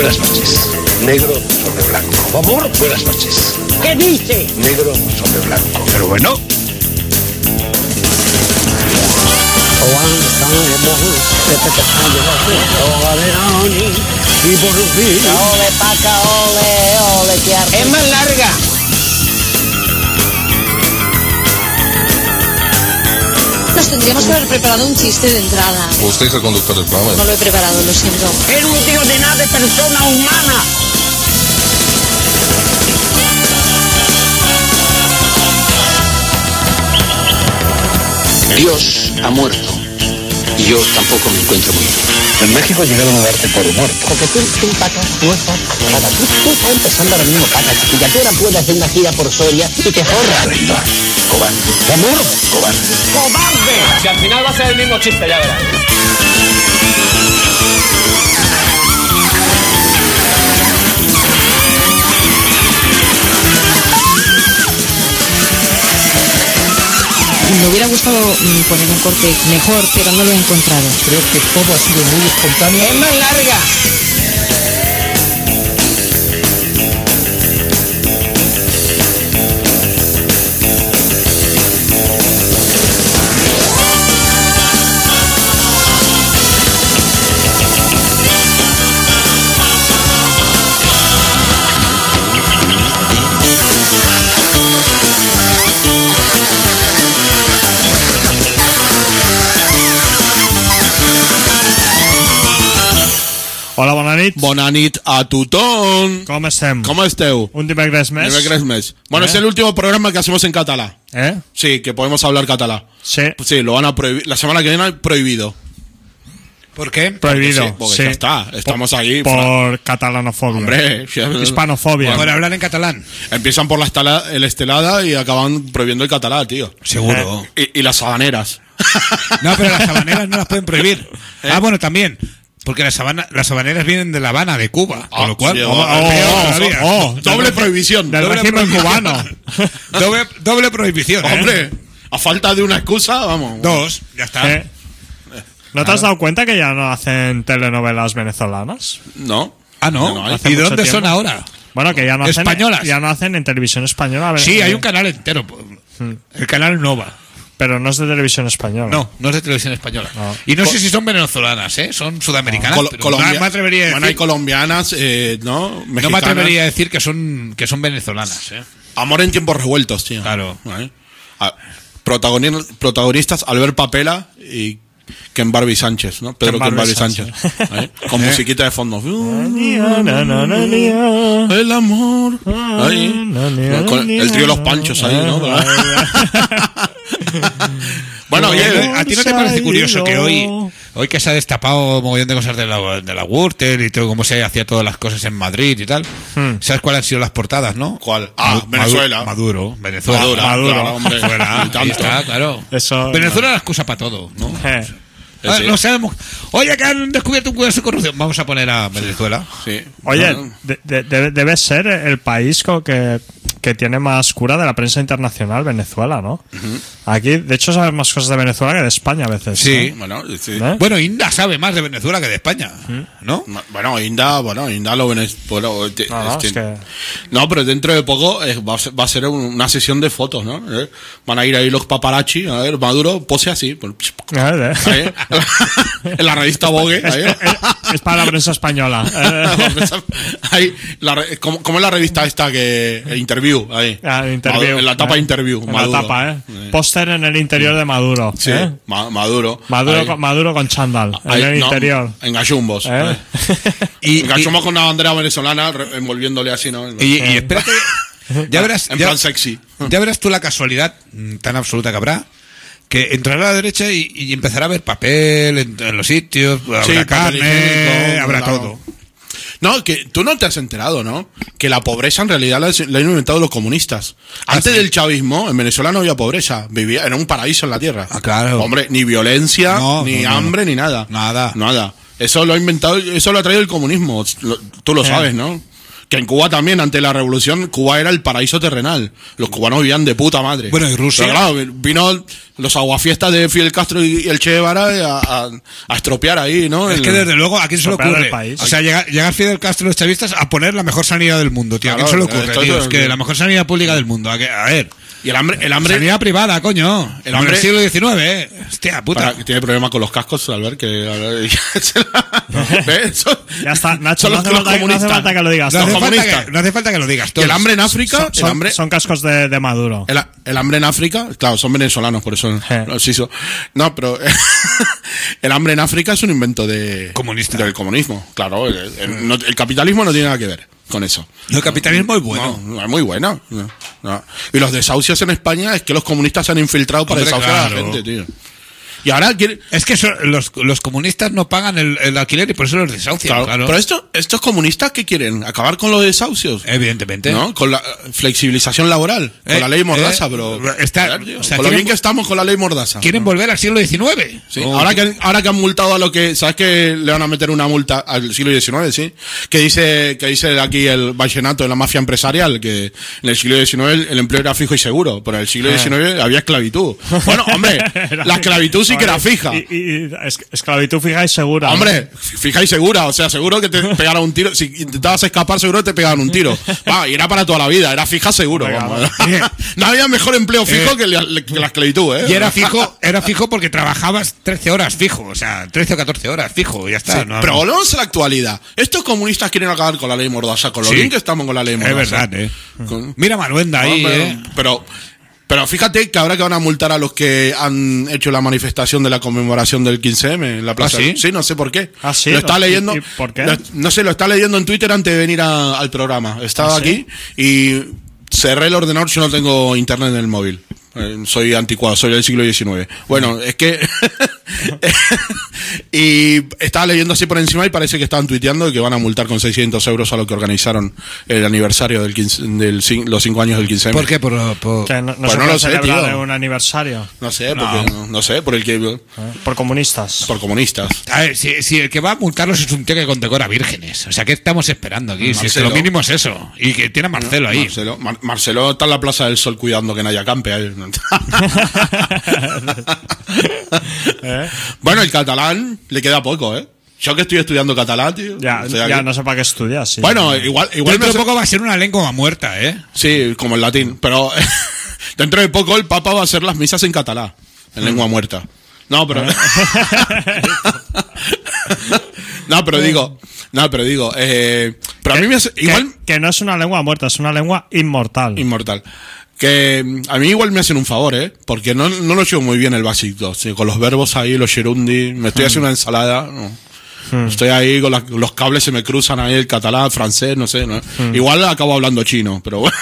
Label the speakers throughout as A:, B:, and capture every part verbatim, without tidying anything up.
A: buenas noches. Negro sobre blanco. Amor, buenas noches.
B: ¿Qué dice?
A: Negro sobre blanco. Pero bueno.
B: Ole, paca, ole, ole, que arte. Es más larga.
C: Nos tendríamos que haber preparado un chiste de entrada.
D: Usted es el conductor del programa.
C: No lo he preparado, lo siento.
B: Es un tío de nada de persona humana.
E: Dios ha muerto. Y yo tampoco me encuentro muy bien.
A: En México llegaron a darte por humor.
B: Porque tú, tú, paca, tú estás, paca, tú, tú estás empezando ahora mismo, paca, chiquilla. Tú ahora puedes hacer una gira por Soria y te forras.
A: Traidor. Cobarde.
B: Amor.
A: Cobarde.
B: ¡Cobarde!
F: Si al final va a ser el mismo chiste, ya verás.
C: Me hubiera gustado mm, poner un corte mejor, pero no lo he encontrado.
B: Creo que todo ha sido muy espontáneo. Es más larga.
G: Hola, bona nit.
H: Bona nit a tothom.
G: Com estem?
H: ¿Cómo esteu?
G: Un dimecres més.
H: Dimecres més. Bueno,
G: ¿Eh?
H: es el último programa que hacemos en catalá.
G: ¿Eh?
H: Sí, que podemos hablar catalá.
G: Sí.
H: Sí, lo van a prohibir. La semana que viene prohibido.
I: ¿Por qué?
G: Prohibido.
H: Sí, porque
G: sí.
H: ya está. Estamos
G: por,
H: ahí.
G: Por catalanofobia.
H: Hombre.
G: Hispanofobia.
I: Por hablar en catalán.
H: Empiezan por la estala, el estelada y acaban prohibiendo el catalá, tío.
I: Seguro.
H: Y, y las sabaneras.
I: No, pero las habaneras no las pueden prohibir.
H: ¿Eh?
I: Ah, bueno, también. Porque las, sabana, las habaneras vienen de La Habana, de Cuba.
H: Ah,
I: con lo cual,
H: sí,
I: oh,
H: oh,
I: oh,
H: peor
I: oh,
H: todavía.
I: oh,
H: Doble prohibición.
G: Del
I: Doble
G: régimen
I: prohibición.
G: cubano.
I: doble, doble prohibición. ¿eh?
H: Hombre, a falta de una excusa, vamos.
I: Dos, ya está.
G: ¿Eh? ¿No te has dado cuenta que ya no hacen telenovelas venezolanas?
H: No.
I: Ah, no.
H: No, no hay.
G: Hace
I: ¿Y
G: mucho
I: dónde
G: tiempo.
I: son ahora?
G: Bueno, que ya no hacen.
I: Españolas.
G: Ya no hacen en televisión española.
I: Sí,
G: eh,
I: hay un canal entero. El canal Nova.
G: Pero no es de televisión española.
I: No, no es de televisión española.
G: No.
I: Y no sé si son venezolanas, ¿eh? Son sudamericanas.
H: Col-
I: pero
H: Colombia-
I: no me atrevería a decir,
H: Bueno, hay colombianas, eh, ¿no?
I: no me
H: Mexicanas.
I: atrevería a decir que son, que son venezolanas, ¿eh?
H: Amor en tiempos revueltos, tío.
I: Claro.
H: ¿Vale? Ah, protagoni- protagonistas Albert Papela y Ken Barbie Sánchez, ¿no? Pedro
G: Ken
H: Ken
G: Barbie
H: Barbie Sánchez.
G: Sánchez.
H: ¿Vale? Con
I: ¿Eh?
H: musiquita de fondo.
G: Na, na, na, na, na.
H: El amor. Ahí.
G: Na, na,
H: Con el trío Los Panchos ahí, ¿no? Bueno,
I: Oye,
H: oye,
I: ¿a ti no te parece curioso que hoy, hoy que se ha destapado un mogollón de cosas de la, de la Gürtel y todo, cómo se hacía todas las cosas en Madrid y tal?
G: Hmm.
I: ¿Sabes cuáles han sido las portadas, no?
H: ¿cuál? Ah,
I: Madu-
H: Venezuela.
I: Maduro, Venezuela.
H: Maduro,
G: Maduro.
H: claro, hombre.
I: Venezuela,
H: Y tanto.
I: ahí está, claro.
G: Eso-
I: Venezuela es la excusa para todo, ¿no?
G: Eh.
H: Eh,
I: Ah,
H: sí.
I: no sabemos. Oye, que han descubierto un caso de corrupción. Vamos a poner a Venezuela.
H: Sí.
G: Oye,
H: Bueno,
G: de- de- debe, debe ser el país co- que, que tiene más cura de la prensa internacional, Venezuela, ¿no? Aquí, de hecho, saben más cosas de Venezuela que de España a veces.
I: Sí.
H: bueno, sí.
G: ¿Eh?
I: Bueno, Inda sabe más de Venezuela que de España, ¿no?
H: Bueno, Inda, bueno, Inda lo ven. Bueno, te-
G: No, no,
H: es que-
G: es que-
H: no, pero dentro de poco eh, va, a ser, va a ser un- una sesión de fotos, ¿no? Eh, Van a ir ahí los paparazzi, a ver, Maduro pose así. pues,
G: A ver, eh.
H: ahí, en la revista Vogue.
G: Es,
H: Ahí,
G: es- es para la prensa española. Eh.
H: ahí, la re- ¿cómo, cómo es la revista esta que el Interview? Ahí.
G: Ah, interview.
H: Maduro, en la tapa
G: eh.
H: Interview.
G: En
H: Maduro.
G: la tapa, ¿eh? Póster en el interior de Maduro.
H: Sí,
G: ¿eh?
H: Ma- Maduro.
G: Maduro,
H: Ahí.
G: con, Maduro con chándal.
H: Ahí,
G: en el
H: no,
G: interior.
H: En gallumbos.
G: ¿Eh?
H: ahí.
I: Y,
H: En gallumbos con una bandera venezolana re- envolviéndole así, ¿no?
I: y, y- y espérate. Ya verás,
H: En
I: ya,
H: plan sexy.
I: ya verás tú la casualidad mm, tan absoluta que habrá. Que entrará a la derecha y, y empezará a ver papel en, en los sitios, habrá
H: Sí, papel
I: carne,
H: higiénico,
I: habrá
H: claro.
I: todo.
H: No, que tú no te has enterado, ¿no? Que la pobreza en realidad la, la han inventado los comunistas. Antes
I: sí?
H: del chavismo, en Venezuela no había pobreza. Vivía, era un paraíso en la tierra.
I: Ah, claro.
H: Hombre, ni violencia,
I: No,
H: ni
I: no, no.
H: hambre, ni nada.
I: Nada.
H: Nada. Eso lo ha inventado, eso lo ha traído el comunismo. Lo- tú lo
G: Eh.
H: sabes, ¿no? Que en Cuba también, ante la revolución, Cuba era el paraíso terrenal. Los cubanos vivían de puta madre.
I: Bueno, y Rusia.
H: Pero claro, vino los aguafiestas de Fidel Castro y el Che Guevara a, a, a estropear ahí, ¿no?
I: Es
H: El-
I: que desde luego, ¿a quién se le
G: Estropear
I: ocurre?
G: el país.
I: O sea, llegar, llegar Fidel Castro y los chavistas a poner la mejor sanidad del mundo, tío. ¿A quién
H: Claro,
I: se le ocurre,
H: esto-
I: tío?
H: esto-
I: Es que la mejor sanidad pública del mundo. A, que- a ver,
H: Y el hambre, el hambre.
I: sanidad privada, coño.
H: El
I: El
H: hambre-
I: del siglo diecinueve, eh. Hostia, puta.
H: Para- que tiene problema con los cascos, al ver que. al ver- se la- ¿Ves? Son-
G: Ya está, Nacho,
H: son
G: no
H: los,
G: hace,
H: los
G: falta, no hace
H: comunistas.
G: falta que lo digas.
I: No
H: los
I: hace, falta
H: comunistas.
I: que, no hace falta que lo digas.
H: Y el
I: todos.
H: hambre en África.
G: Son,
H: el
G: son-
H: hambre.
G: son cascos de, de Maduro.
H: El, el hambre en África, claro, son venezolanos, por eso
G: Eh.
H: los hizo. No, pero el hambre en África es un invento de
I: Comunista.
H: del comunismo, claro. El, el- no- el capitalismo no tiene nada que ver con eso.
I: El capitalismo es bueno.
H: No, no, es muy bueno. No, no. Y los desahucios en España es que los comunistas se han infiltrado para
I: Hombre,
H: desahuciar a la
I: claro.
H: gente, tío. Y ahora quiere.
I: Es que eso- los, los comunistas no pagan el, el alquiler y por eso los desahucian,
H: Claro,
I: claro.
H: Pero esto, estos comunistas, ¿qué quieren? ¿Acabar con los desahucios?
I: Evidentemente.
H: ¿No? Con la eh, flexibilización laboral, con
I: Eh,
H: la ley Mordaza,
I: eh,
H: pero.
I: está-
H: Joder, tío,
I: o sea,
H: con lo
I: quieren-
H: bien que estamos con la ley Mordaza.
I: Quieren volver al siglo diecinueve.
H: Sí,
I: Oh,
H: ahora, que, ahora que han multado a lo que, ¿sabes que le van a meter una multa al siglo diecinueve, sí? Que dice, que dice aquí el vallenato de la mafia empresarial, que en el siglo diecinueve el, el empleo era fijo y seguro, pero en el siglo diecinueve había esclavitud. Bueno, hombre, la esclavitud sí que era fija.
G: Y, y- y es- esclavitud fija y segura. ¿no?
H: Hombre, fija y segura, o sea, seguro que te pegaran un tiro. Si intentabas escapar, seguro que te pegaban un tiro. Va, y era para toda la vida, era fija seguro.
G: Venga,
H: Vamos. No había mejor empleo fijo
I: Eh,
H: que, la, que la esclavitud, ¿eh?
I: Y era fijo, era fijo porque trabajabas trece horas fijo, o sea, trece o catorce horas fijo, ya está.
H: Sí,
I: no-
H: pero volvemos a la actualidad. Estos comunistas quieren acabar con la ley Mordaza, con lo
I: Sí.
H: bien que estamos con la ley
I: es
H: Mordaza.
I: verdad, eh.
H: Con-
I: Mira Maluenda ahí,
H: No, pero,
I: eh.
H: pero, pero fíjate que ahora que van a multar a los que han hecho la manifestación de la conmemoración del quince eme en la plaza.
I: ¿Ah, sí?
H: no sé por qué.
G: ¿Ah, sí?
H: Lo está
G: ¿Y-
H: leyendo.
G: y por qué?
H: lo- no sé, lo está leyendo en Twitter antes de venir a- al programa. Estaba
G: ¿Ah, sí?
H: aquí y cerré el ordenador, yo no tengo internet en el móvil. Eh, soy anticuado, soy del siglo diecinueve. Bueno, es que... y estaba leyendo así por encima y parece que estaban tuiteando que van a multar con seiscientos euros a lo que organizaron el aniversario del quince, del cin- los cinco años del quince eme.
I: ¿Por qué? Por, por-
G: Que no, no
H: Pues
G: se
H: no
G: puede
H: lo sé,
G: celebrar
H: tío.
G: un aniversario.
H: No sé, porque, no. no sé, por el que...
G: ¿eh? Por comunistas.
H: Por comunistas.
I: A ver, si, si el que va a multarlos es un tío que condecora vírgenes. O sea, ¿qué estamos esperando aquí? Si es que
H: Marcelo.
I: lo mínimo es eso. Y que tiene a Marcelo ahí.
H: Marcelo, Mar- Marcelo está en la Plaza del Sol cuidando que nadie acampe. ahí.
G: ¿Eh?
H: Bueno, el catalán le queda poco, ¿eh? Yo que estoy estudiando catalán, tío.
G: Ya,
H: estoy
G: ya
H: aquí.
G: no sé para qué estudias. Sí.
H: Bueno, igual, igual me
I: Dentro de
H: hace-
I: poco va a ser una lengua muerta, ¿eh?
H: Sí, como el latín. Pero dentro de poco el Papa va a hacer las misas en catalán, en lengua muerta. No, pero... no, pero digo... No, pero digo... Eh, pero a mí me hace...
G: Que-
H: Igual...
G: que no es una lengua muerta, es una lengua inmortal.
H: Inmortal. Que mm, a mí igual me hacen un favor, ¿eh? Porque no, no lo llevo muy bien el Basic dos. ¿sí? Con los verbos ahí, los gerundi, me estoy haciendo una ensalada. ¿no? Estoy ahí, con la- los cables se me cruzan ahí, el catalán, el francés, no sé. ¿no? Igual acabo hablando chino, pero bueno.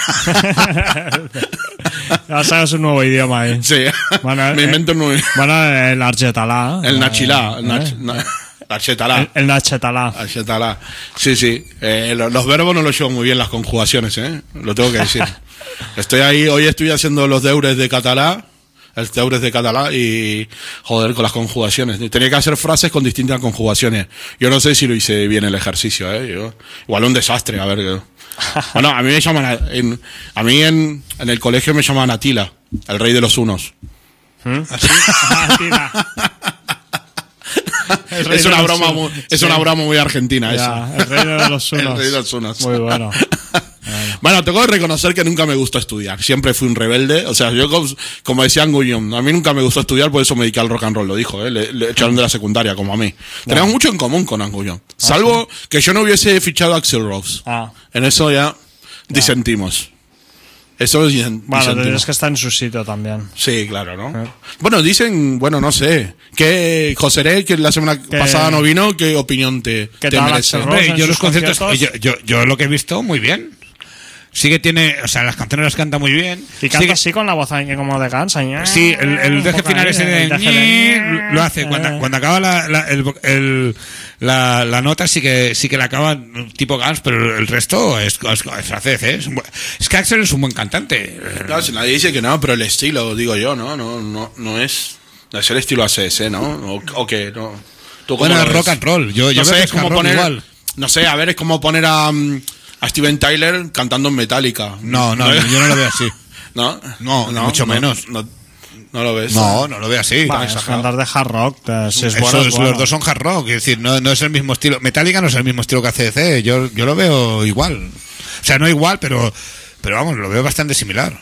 G: Ya sabes un nuevo idioma ahí.
H: Sí,
G: Bueno,
H: me
G: eh,
H: invento un nuevo-
G: Bueno, el argetalá.
H: El
G: eh,
H: nachilá, el nach,
G: eh,
H: na- la chetalá.
G: el, el nachetalá.
H: La chetalá. Sí, sí. Eh, lo- los verbos no los llevo muy bien, las conjugaciones, ¿eh? Lo tengo que decir. Estoy ahí, hoy estoy haciendo los deures de catalá, los deures de catalá y, joder, con las conjugaciones. Tenía que hacer frases con distintas conjugaciones. Yo no sé si lo hice bien el ejercicio, ¿eh? Yo- igual un desastre, a ver. que- Bueno, a mí me llaman, a, en, a mí en, en el colegio me llaman Atila, el rey de los unos.
I: Así.
G: Atila. El rey
H: Es
G: de
H: una
G: los
H: broma
G: unos.
H: muy, es
G: Sí.
H: una broma muy argentina
G: Ya,
H: esa.
G: el rey de los unos.
H: El rey de los unos.
G: Muy bueno.
H: Bueno, tengo que reconocer que nunca me gustó estudiar. Siempre fui un rebelde. O sea, yo, como, como decía Anguillón, a mí nunca me gustó estudiar, por eso me dediqué al rock and roll. Lo dijo, ¿eh? Le, le echaron de la secundaria, como a mí. Tenemos mucho en común con Anguillón. Salvo que yo no hubiese fichado a Axl Rose.
G: Ah.
H: En eso ya disentimos. Eso disen-
G: Bueno,
H: disentimos.
G: tendrías que estar en su sitio también.
H: Sí, claro, ¿no?
G: Eh.
H: Bueno, dicen, bueno, no sé. Que Joseré, que la semana pasada no vino, ¿qué opinión te,
G: ¿Qué
H: te
G: tal,
H: merece?
G: Axl Rose?
I: Hombre,
G: en
I: yo
G: sus
I: los conciertos,
G: conciertos.
I: yo, yo, yo lo que he visto, muy bien. Sí que tiene, o sea, las canciones las canta muy bien.
G: Y
I: Sí
G: canta
I: que-
G: así con la voz ahí como de Guns. ahí,
I: Sí, el, el
G: un
I: deje
G: poco
I: final
G: ahí,
I: ese de
G: el deje de-
I: lo hace. Cuando, cuando acaba la, la, el, el- la, la nota sí que sí que la acaba tipo Guns, pero el resto es, es, es francés, ¿eh? Es, un buen- es que Axel es un buen cantante.
H: Claro, si nadie dice que no, pero el estilo, digo yo, ¿no? No, no, no es. No es el estilo A C S, ¿no? O, o qué, no. ¿Tú cómo
I: Bueno,
H: lo
I: es
H: ves?
I: rock and roll. Yo, yo
H: no
I: veo
H: sé,
I: que
H: es como
I: rock
H: poner.
I: igual.
H: No sé, a ver, es como poner a. mm, a a Steven Tyler cantando en Metallica.
I: No, no, yo no lo veo así.
H: ¿No?
I: No, mucho
H: no,
I: menos.
H: No, no lo ves.
I: No, no lo veo así.
G: Va, es cantar de hard rock. eh, Si es
I: Eso
G: bueno, es
I: es-
G: bueno.
I: Los dos son hard rock, es decir, no, no es el mismo estilo. Metallica no es el mismo estilo que A C D C, yo, yo lo veo igual. O sea, no igual, pero, pero vamos, lo veo bastante similar.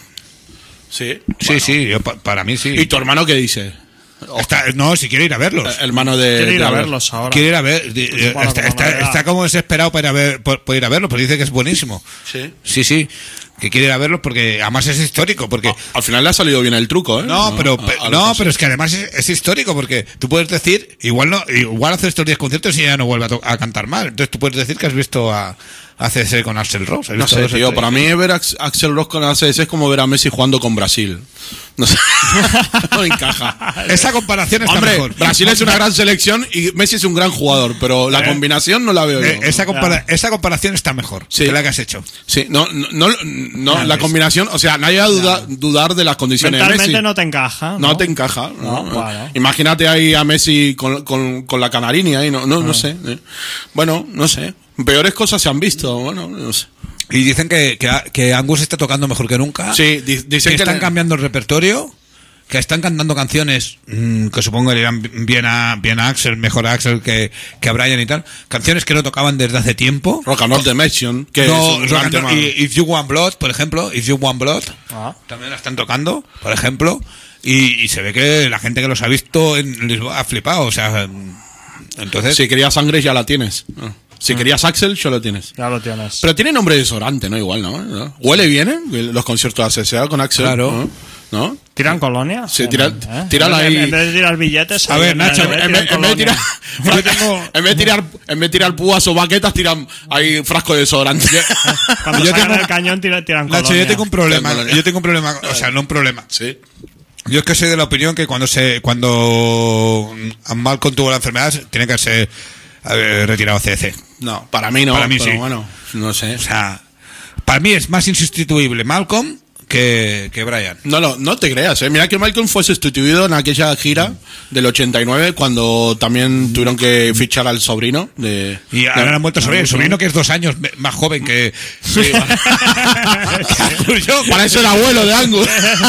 H: Sí.
I: Sí,
H: Bueno.
I: sí, yo, pa- para mí sí.
H: ¿Y tu hermano qué dice?
I: Está- no, si quiere ir a verlos.
H: Hermano de.
G: Quiere ir
H: de
G: a
H: Albert.
G: verlos ahora.
I: Quiere ir a ver, di-
G: Pues bueno,
I: está,
G: como
I: está-
G: novedad.
I: está como desesperado para ir a ver, por, por ir a verlos, pero dice que es buenísimo.
H: Sí.
I: Sí, sí, que quiere ir a verlos porque además es histórico, porque...
H: Ah, Al final le ha salido bien el truco, ¿eh?
I: No, pero,
H: A-
I: pe-
H: a lo
I: no,
H: que
I: pero es que además es, es histórico porque tú puedes decir, igual no, igual hace estos diez conciertos y ya no vuelve a, to- a cantar mal. Entonces tú puedes decir que has visto a, a C D C con Axl Rose. has
H: No
I: visto
H: sé,
I: dos
H: tío,
I: estrellas.
H: para mí ver a Ax- Axl Rose con A C D C es como ver a Messi jugando con Brasil. No sé, no encaja.
I: Esa comparación está
H: Hombre,
I: mejor.
H: Brasil es una gran selección y Messi es un gran jugador, pero la combinación no la veo yo.
I: Eh, esa, compara- esa comparación está mejor
H: Sí.
I: que la que has hecho.
H: Sí, no, no, no, no,
I: Ya
H: la
I: ves.
H: combinación, o sea, nadie va a duda- dudar de las condiciones de
G: Mentalmente
H: Messi.
G: no te encaja. No,
H: No te encaja. ¿no?
G: No, claro.
H: Imagínate ahí a Messi con, con, con la Canarini ahí, no, no, no sé. eh. Bueno, no sé. Peores cosas se han visto, bueno, no sé.
I: Y dicen que, que, que Angus está tocando mejor que nunca.
H: Sí, di-
I: que
H: dicen que,
I: están
H: le-
I: cambiando el repertorio, que están cantando canciones mm, que supongo que le irán bien a, bien a Axel, mejor a Axel que, que a Brian y tal. Canciones que no tocaban desde hace tiempo.
H: Rock and Roll Dimension, que
I: No,
H: es un
I: Rock
H: gran
I: and
H: tema.
I: Roll- y If You Want Blood, por ejemplo, If You Want Blood,
G: Ah.
I: también la están tocando, por ejemplo, y, y se ve que la gente que los ha visto en Lisboa ha flipado, o sea, entonces...
H: Si querías sangre ya la tienes. Ah. Si querías Axel, ya lo tienes.
G: Ya lo tienes.
H: Pero tiene nombre de desodorante, ¿no? Igual, ¿no? ¿no? Huele bien, ¿eh? Los conciertos de A C C con Axel.
I: Claro.
H: ¿no? ¿No?
G: ¿Tiran colonia?
H: Sí, tira-
G: ¿Eh?
H: tiran
G: En-
H: ahí-
G: En vez de tirar billetes.
I: A
G: ahí
I: ver,
G: en-
I: Nacho,
G: en vez de
H: En vez, en vez de tirar,
G: colonia.
I: Yo tengo-
H: en vez de tirar, en vez de tirar púas o baquetas, tiran ahí frasco de desodorante.
G: Cuando
I: Yo
G: sacan
I: tengo-
G: el cañón, tiran, tiran
I: Nacho,
G: colonia.
I: yo tengo un problema,
H: Tengo colonia.
I: yo tengo un problema, o sea, no un problema.
H: Sí.
I: Yo es que soy de la opinión que cuando se cuando Malcolm tuvo la enfermedad tiene que ser eh, retirado C D C.
H: No, para mí no.
I: Para mí
H: pero
I: sí.
H: bueno, no sé.
I: O sea, para mí es más insustituible Malcolm que, que Brian.
H: No, no, no te creas, ¿eh? Mira que Malcolm fue sustituido en aquella gira del ochenta y nueve cuando también tuvieron que fichar al sobrino de...
I: Y ahora
H: de-
I: han vuelto sobre el sobrino que es dos años me- más joven que... que yo,
H: Para eso el abuelo de Angus.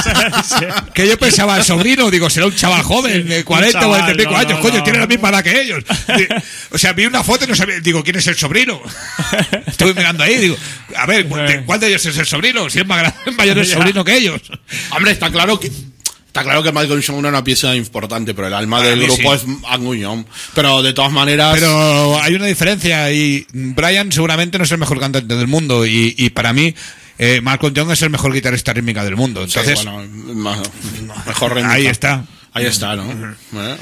I: que yo pensaba, el sobrino, digo, será un chaval joven, de cuarenta,
G: chaval,
I: cuarenta y pico
G: no,
I: años,
G: no,
I: coño,
G: no.
I: tiene la misma edad que ellos. Di- O sea, vi una foto y no sabía, digo, ¿quién es el sobrino? Estuve mirando ahí, digo, a ver, ¿cu- de- ¿cuál de ellos es el sobrino? Si es más grande, mayor el
G: Ya.
I: sobrino que ellos.
H: Hombre, está claro que... Está claro que Malcolm Young era una pieza importante, pero el alma
I: Para
H: del
I: mí
H: grupo
I: sí.
H: es Angus Young. Pero de todas maneras...
I: Pero hay una diferencia y Brian seguramente no es el mejor cantante del mundo y, y para mí eh, Malcolm Young es el mejor guitarrista rítmica del mundo.
H: Sí,
I: Entonces,
H: bueno, más- mejor rítmica.
I: ahí está.
H: Ahí está, ¿no? Eh,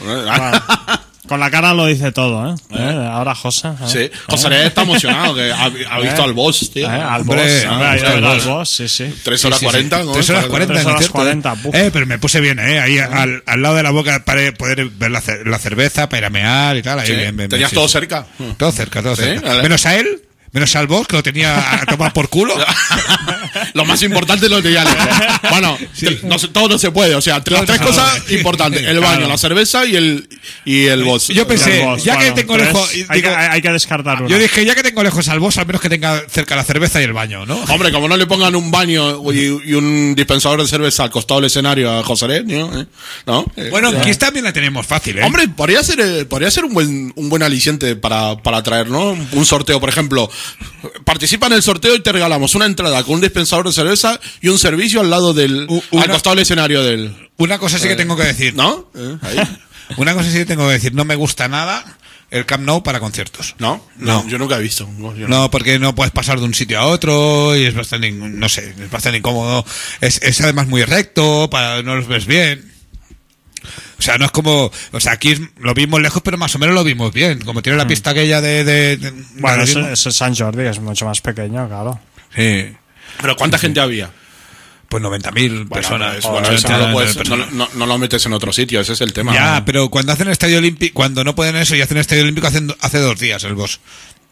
G: Con la cara lo dice todo, ¿eh? ¿Eh? Ahora José. ¿eh?
H: Sí, José Luis está emocionado, que ha, ha visto
G: Eh.
H: al boss, tío.
G: ¿Eh? Al
I: Hombre,
G: boss. Hombre,
I: ha
G: ha
I: visto
G: ido a
I: al
G: ver al
I: boss.
G: boss, sí, sí.
H: Tres horas
I: Sí, sí, sí.
H: cuarenta, ¿no?
I: Tres horas cuarenta,
G: Tres
I: ¿no es
G: horas
I: cierto?
G: cuarenta, buf.
I: Eh, pero me puse bien, ¿eh? Ahí al, al lado de la boca para poder ver la, cer- la cerveza, para ir a mear y tal. Ahí
H: Sí,
I: bien, bien,
H: ¿tenías
I: sí,
H: todo
I: sí.
H: cerca?
I: Todo cerca, todo
H: Sí,
I: cerca.
H: vale.
I: Menos a él, menos al boss, que lo tenía a tomar por culo.
H: Lo más importante es lo de Alex. Bueno, te- no se- todo no se puede. O sea, las
I: Todo
H: tres
I: no.
H: cosas importantes: el baño,
G: Claro.
H: la cerveza y el, y el boss.
I: Yo pensé,
G: El boss,
I: ya que
G: bueno,
I: tengo
G: tres,
I: lejos,
G: hay,
I: digo-
G: que, hay que descartar una.
I: Yo dije, ya que tengo lejos al boss, al menos que tenga cerca la cerveza y el baño, ¿no?
H: Hombre, como no le pongan un baño y, y un dispensador de cerveza al costado del escenario a José Luis, ¿no? ¿Eh? ¿No? Eh,
I: Bueno, en
H: ya.
I: Kiss también la tenemos fácil, ¿eh?
H: Hombre, podría ser, eh, podría ser un buen, un buen aliciente para, para traer, ¿no? Un sorteo, por ejemplo. Participa en el sorteo y te regalamos una entrada con un dispensador de cerveza y un servicio al lado del,
I: U-
H: al
I: una-
H: costado del escenario del,
I: Una cosa sí que tengo que decir.
H: ¿no? Eh, ahí.
I: Una cosa sí que tengo que decir. No me gusta nada el Camp Nou para conciertos.
H: ¿No?
I: No.
H: Yo nunca he visto. No, yo no.
I: No, porque no puedes pasar de un sitio a otro y es bastante, in- no sé, es bastante incómodo. Es, es además muy recto, para, no los ves bien. O sea, no es como, o sea, aquí es- lo vimos lejos, pero más o menos lo vimos bien. Como tiene la pista aquella de, de, de-
G: Bueno,
I: de-
G: ese, ese es San Jordi, es mucho más pequeño, claro.
I: sí,
H: Pero ¿cuánta gente había?
I: pues noventa mil
H: Bueno,
I: personas.
H: pues, bueno,
I: ochenta
H: eso no, lo
I: mil
H: puedes-
I: personas.
H: no, no- no lo metes en otro sitio, ese es el tema.
I: Ya,
H: ¿no?
I: pero cuando hacen estadio olímpico, cuando no pueden eso y hacen estadio olímpico hacen, hace dos días el boss.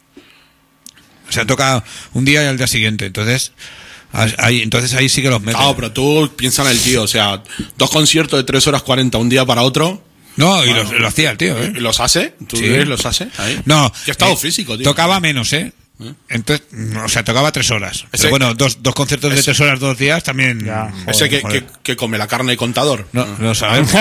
I: O sea, toca un día y al día siguiente. Entonces, ahí, entonces ahí sí que los meten.
H: Claro, pero tú piensa en el tío, o sea, dos conciertos de tres horas cuarenta un día para otro,
I: No, y los- lo hacía el tío, ¿eh?
H: ¿y los hace? ¿Tú
I: Sí.
H: crees los hace? Ahí.
I: No.
H: Qué estado
I: eh,
H: físico, tío.
I: Tocaba menos, ¿eh?
H: ¿eh?
I: Entonces, o sea, tocaba tres horas.
H: Ese-
I: Pero bueno, dos, dos conciertos de
H: ese-
I: tres horas, dos días también.
G: Ya, joder,
H: Ese que,
I: joder.
H: que, que come la carne de contador.
I: No, no lo sabemos.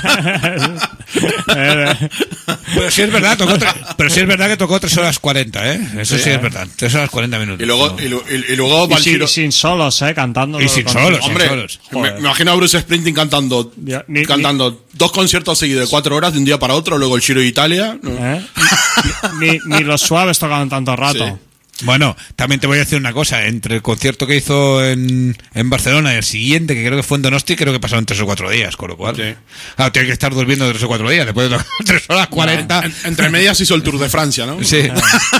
G: Eh,
I: Pero sí es verdad, tocó tre- pero sí es verdad que tocó tres horas cuarenta, ¿eh? Eso sí, es verdad. Tres horas cuarenta minutos.
H: Y luego, y, lu- y- y luego
G: y sin,
H: Valchiro-
G: sin solos, ¿eh? Cantando.
I: Y sin solos, sin
H: Hombre,
I: solos.
H: me,
G: Joder.
H: me imagino a Bruce Springsteen cantando,
G: Ya, ni-
H: cantando dos conciertos seguidos de cuatro horas de un día para otro, luego el Giro de Italia. ¿no?
G: ¿Eh? Ni, ni los suaves tocaban tanto rato.
H: Sí.
I: Bueno, también te voy a decir una cosa. Entre el concierto que hizo en, en Barcelona y el siguiente, que creo que fue en Donosti, creo que pasaron tres o cuatro días, con lo cual.
H: Sí.
I: Claro, tiene que estar durmiendo tres o cuatro días, después de tocar tres horas cuarenta.
H: En- entre medias hizo el Tour de Francia, ¿no?
I: Sí.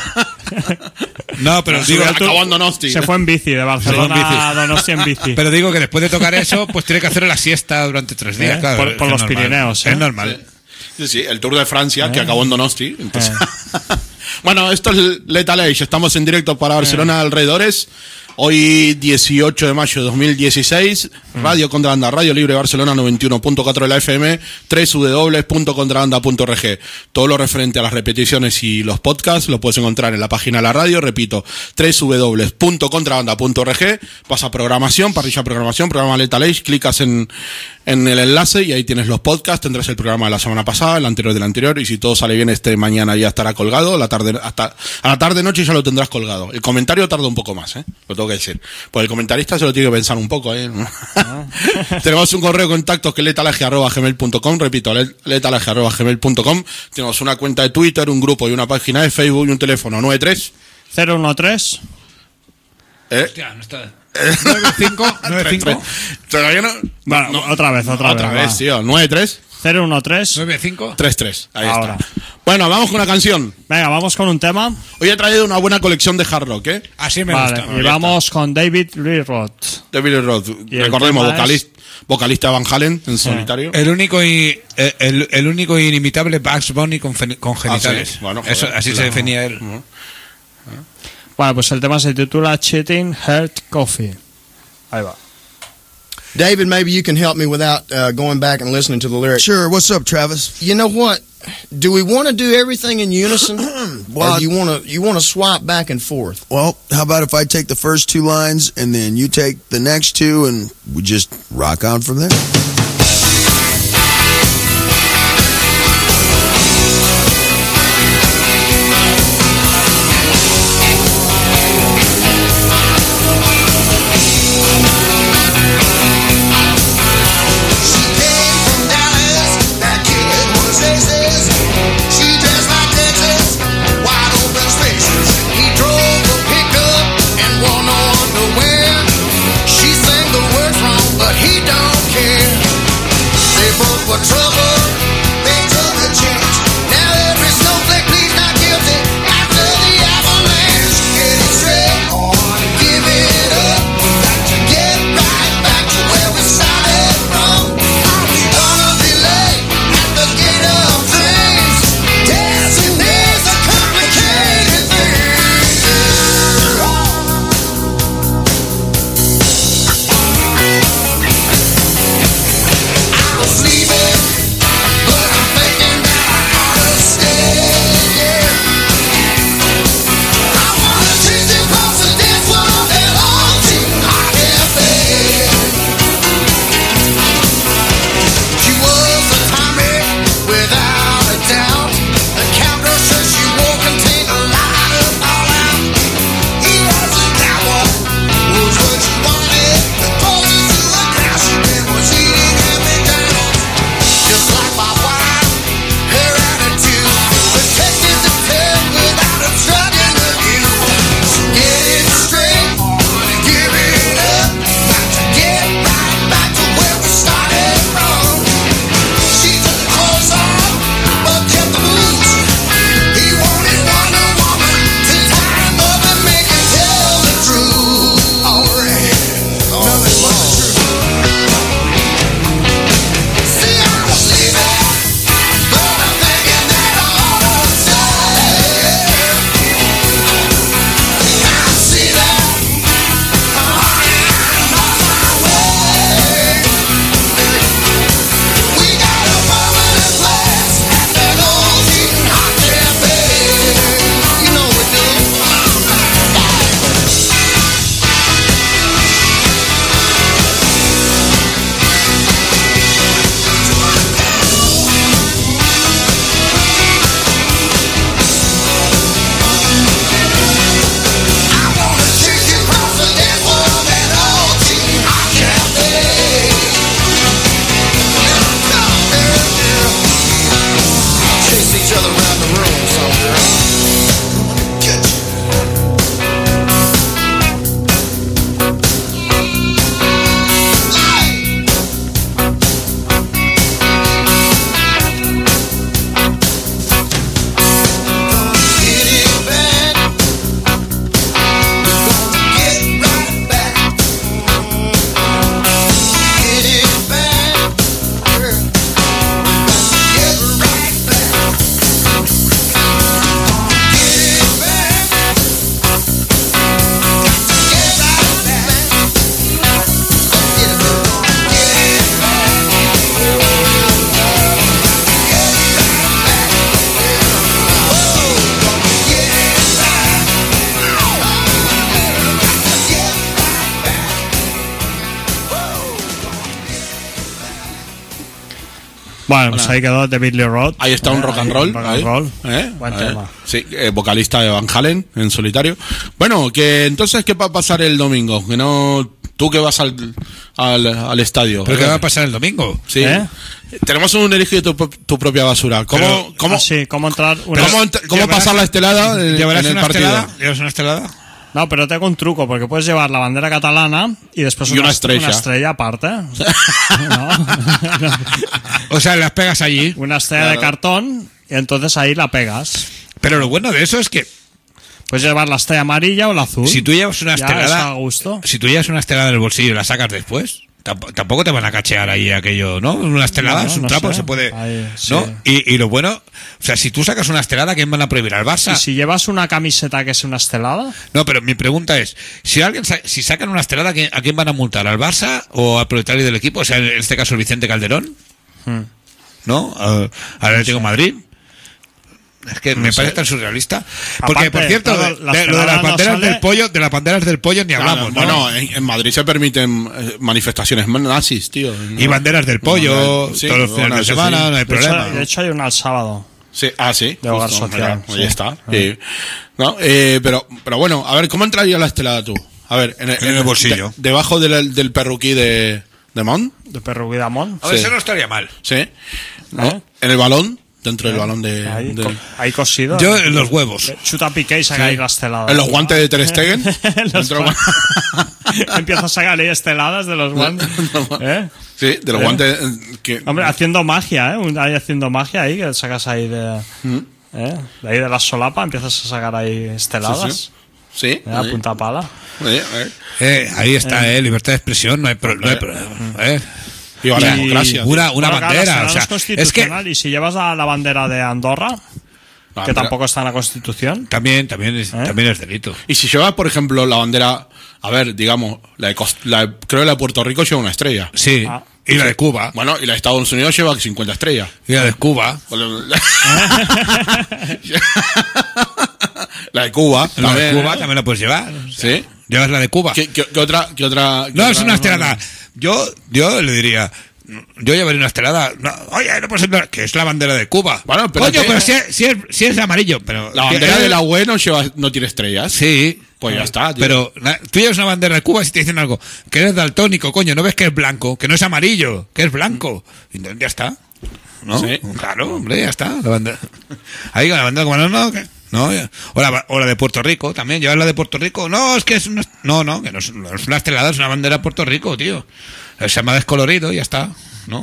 I: No, pero digo,
H: Subió al acabó en Donosti.
G: Se fue en bici de Barcelona
I: Se fue en bici.
G: a Donostia en bici.
I: pero digo que después de tocar eso, pues tiene que hacer la siesta durante tres días,
G: ¿Eh?
I: claro.
G: Por- por
I: es
G: los
I: normal.
G: Pirineos, ¿eh?
I: Es normal.
H: Sí, sí, el Tour de Francia, que acabó en Donosti. Entonces...
G: Eh.
H: Bueno, esto es Lethal Age. Estamos en directo para Barcelona alrededores. Hoy, dieciocho de mayo de dos mil dieciséis, Radio Contrabanda, Radio Libre Barcelona noventa y uno punto cuatro de la F M, doble u doble u doble u punto contrabanda punto org. Todo lo referente a las repeticiones y los podcasts lo puedes encontrar en la página de la radio, repito, doble u doble u doble u punto contrabanda punto org. Vas a programación, parrilla programación, programa Lethal Age, clicas en, en el enlace y ahí tienes los podcasts, tendrás el programa de la semana pasada, el anterior del anterior, y si todo sale bien este mañana ya estará colgado, la tarde, hasta, a la tarde noche ya lo tendrás colgado. El comentario tarda un poco más, ¿eh? Lo tengo que decir. Pues el comentarista se lo tiene que pensar un poco, ¿eh? Tenemos un correo de contactos que es letalaje arroba gmail punto com, repito, letalaje arroba gmail punto com. Tenemos una cuenta de Twitter, un grupo y una página de Facebook y un teléfono nueve tres
G: cero uno tres
H: ¿eh?
I: Hostia, no está. nueve cinco nueve cinco
H: ¿Todavía no?
G: Bueno,
H: No,
G: otra vez, otra,
H: otra
G: vez.
H: vez, tío. nueve tres
G: cero uno tres
I: nueve cinco
H: tres tres. Ahí
G: Ahora.
H: está. Bueno, vamos con una canción.
G: Venga, vamos con un tema.
H: Hoy he traído una buena colección de hard rock, ¿eh?
I: Así me
G: Vale,
I: gusta.
G: y vamos con David Lee Roth.
H: De Billy Roth.
G: Y el
H: Recordemos,
G: tema
H: vocalista, vocalista de Van Halen en solitario.
I: El único y eh, el, el único e inimitable Bugs Bunny con, fe- con genitales.
H: Ah, sí. Bueno, joder,
I: Eso, así se
H: claro.
I: definía él.
G: Bueno, pues el tema se titula Cheating Heart Coffee. Ahí va.
D: David, maybe you can help me without uh, going back and listening to the lyrics.
J: Sure, what's up, Travis?
D: You know what? Do we want to do everything in unison,
J: Well,
D: or you want to you want to swap back and forth?
J: Well, how about if I take the first two lines and then you take the next two and we just rock on from there?
K: She came from Dallas, that kid was racist. She dressed like Texas, wide open spaces. He drove a pickup and wore no underwear. She sang the words wrong, but he don't care.
G: Bueno, pues ahí quedó David Lee Roth.
H: Ahí está un rock and
G: Ahí,
H: roll.
G: rock and
H: ahí.
G: roll.
H: ¿Eh?
G: Buen
H: Eh,
G: tema.
H: Sí, eh, vocalista de Van Halen en solitario. Bueno, que entonces, ¿qué va a pasar el domingo? Que no. Tú que vas al, al, al estadio.
I: ¿Pero qué va a pasar el domingo?
H: Sí.
G: ¿Eh?
H: Tenemos un elige tu, tu propia basura. ¿Cómo,
I: Pero-
H: cómo,
G: Ah, sí, ¿cómo entrar? Una...
H: cómo, ent- cómo
I: ¿Llevarás-
H: pasar la estelada en,
I: ¿Llevarás
H: en el
I: una
H: partido?
I: estelada? ¿Llevarás una estelada?
G: No, pero tengo un truco, porque puedes llevar la bandera catalana y después
H: Y una
G: una,
H: estrella.
G: una estrella aparte. ¿No?
I: O sea, las pegas allí.
G: Una estrella de cartón y entonces ahí la pegas.
I: Pero lo bueno de eso es que
G: Puedes llevar la estrella amarilla o la azul.
I: si tú llevas una
G: Ya,
I: estelada,
G: eso a gusto.
I: si tú llevas una estelada en el bolsillo y la sacas después, tamp- tampoco te van a cachear ahí aquello, ¿no? Una estelada
G: No,
I: es un
G: no
I: trapo,
G: sé.
I: se puede,
G: Ahí, sí.
I: ¿no? Y, y lo bueno, o sea, si tú sacas una estelada, ¿quién van a prohibir? ¿Al Barça?
G: Y si llevas una camiseta que es una estelada,
I: No, pero mi pregunta es, si alguien sa- si sacan una estelada, ¿a quién, a quién van a multar? ¿Al Barça o al propietario del equipo? O sea, en este caso el Vicente Calderón,
G: hmm.
I: ¿no? Al al Atlético de Madrid. Es que me parece tan surrealista. Porque,
G: Aparte,
I: por cierto,
G: claro,
I: de,
G: la
I: de- lo de
G: estelada
I: las
G: no
I: banderas
G: sale-
I: del pollo, de las banderas del pollo ni
H: Claro,
I: hablamos, ¿no?
H: bueno, en, en Madrid se permiten eh, manifestaciones nazis, tío.
I: Y banderas del pollo,
H: Sí,
I: todos los fines
H: bueno,
I: de
H: eso
I: semana,
H: sí.
I: no hay
G: de hecho,
I: problema.
G: de hecho hay una al sábado.
H: Sí, ah, sí.
G: De hogar
H: justo,
G: social,
H: mira,
G: sí.
H: Ahí está.
G: Ah.
H: Sí. No, eh, pero, pero bueno, a ver, ¿cómo entraría la estelada tú? A ver, en,
I: En el bolsillo.
H: de- debajo del, del perruquí de, de Mont,
G: De Perro Guidamón.
I: A ver,
H: Sí.
I: eso no estaría mal.
H: ¿sí? ¿No?
G: ¿Eh?
H: En el balón, dentro del balón de...
G: Ahí,
H: del-
G: co- ahí cosido.
I: Yo en los huevos.
G: Chuta piqué y saca ahí la estelada.
H: en los guantes de Ter Stegen.
G: En los
H: dentro-
G: guan- Empieza a sacar ahí esteladas de los guantes. ¿Eh?
H: Sí, de los
G: ¿Eh?
H: guantes eh, que...
G: Hombre, haciendo magia, ¿eh? Un- Ahí haciendo magia ahí, que sacas ahí de... ¿eh? De ahí de la solapa empiezas a sacar ahí esteladas.
H: Sí, sí. Sí,
G: ¿Eh? A
H: sí.
G: punta pala.
H: Sí, eh.
I: Eh, ahí está, eh, libertad de expresión, no hay, pro- no hay problema. Eh.
H: Viva la
G: Y-
H: democracia. tío.
I: Una, una
G: Bueno, claro, la
I: bandera,
G: estelada
I: o sea,
G: es
I: es que
G: constitucional, y si llevas la, la bandera de Andorra,
H: Ah,
G: que
H: pero-
G: tampoco está en la Constitución,
I: también, también, es,
G: ¿Eh?
I: también es delito.
H: Y si llevas, por ejemplo, la bandera... A ver, digamos, la de, Cos- la de- creo que la de Puerto Rico lleva una estrella.
I: Sí,
G: Ah.
I: y la de Cuba,
H: Bueno, y la de Estados Unidos lleva cincuenta estrellas.
I: y la de Cuba,
H: La de Cuba.
I: la de
H: también,
I: Cuba
H: ¿eh?
I: también la puedes llevar.
H: Sí.
I: Llevas la de Cuba.
H: ¿Qué, qué- qué otra, qué otra, qué
I: No,
H: otra-
I: es una estelada. Yo, yo le diría, yo llevaría una estelada. No, oye, no puede ser, que es la bandera de Cuba.
H: Bueno, pero
I: Coño,
H: que-
I: pero si es, si es, si es amarillo, pero
H: La bandera
I: eh,
H: de la U E no, lleva, no tiene estrellas.
I: Sí.
H: Pues ya está, tío.
I: Pero na- tú llevas una bandera de Cuba y si te dicen algo, que eres daltónico, coño, no ves que es blanco, que no es amarillo, que es blanco. Y entonces ya está. ¿No?
H: Sí.
I: Claro, hombre, ya está. La bandera. Ahí con la bandera como no, no, que- no, ya. o, la, o la de Puerto Rico también, llevas la de Puerto Rico. No, es que es una. No, no, que no es, no es una estelada, es una bandera de Puerto Rico, tío. Se llama descolorido y ya está. ¿No?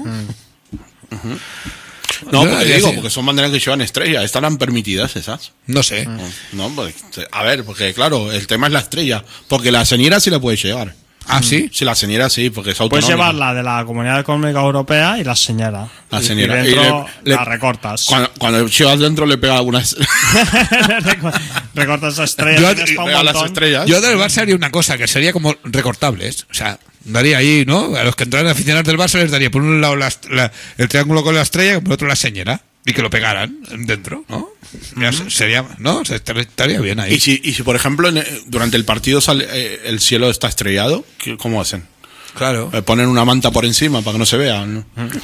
H: No,
I: Yo
H: porque
I: ya
H: digo,
I: sé.
H: porque son banderas que llevan estrellas. ¿Estarán permitidas esas?
I: No sé.
H: No, pues, a ver, porque claro, el tema es la estrella. Porque la señera sí la puedes llevar.
I: Ah, sí.
H: Sí, la señera sí, porque es
G: puedes
H: autonómica.
G: llevar la de la Comunidad Económica Europea y la señera.
H: La
G: Y-
H: señera.
G: Y dentro
H: Y le-
G: la
H: le-
G: recortas.
H: Cuando, cuando llevas dentro le pega algunas...
G: recortas esa estrella.
I: Yo-
G: tienes pa' un
H: pega las
G: montón.
H: estrellas.
I: Yo del Barça haría una cosa, que sería como recortables. O sea, daría ahí, ¿no? A los que entraran aficionados del Barça les daría por un lado la, la- el triángulo con la estrella y por otro la señera. Y que lo pegaran dentro, ¿no? Ya se- sería, ¿no? Se- Estaría bien ahí.
H: Y si, y si por ejemplo, en- durante el partido sale, eh, el cielo está estrellado, ¿qué- ¿cómo hacen?
I: Claro.
H: Eh, ponen una manta por encima para que no se vea, ¿no?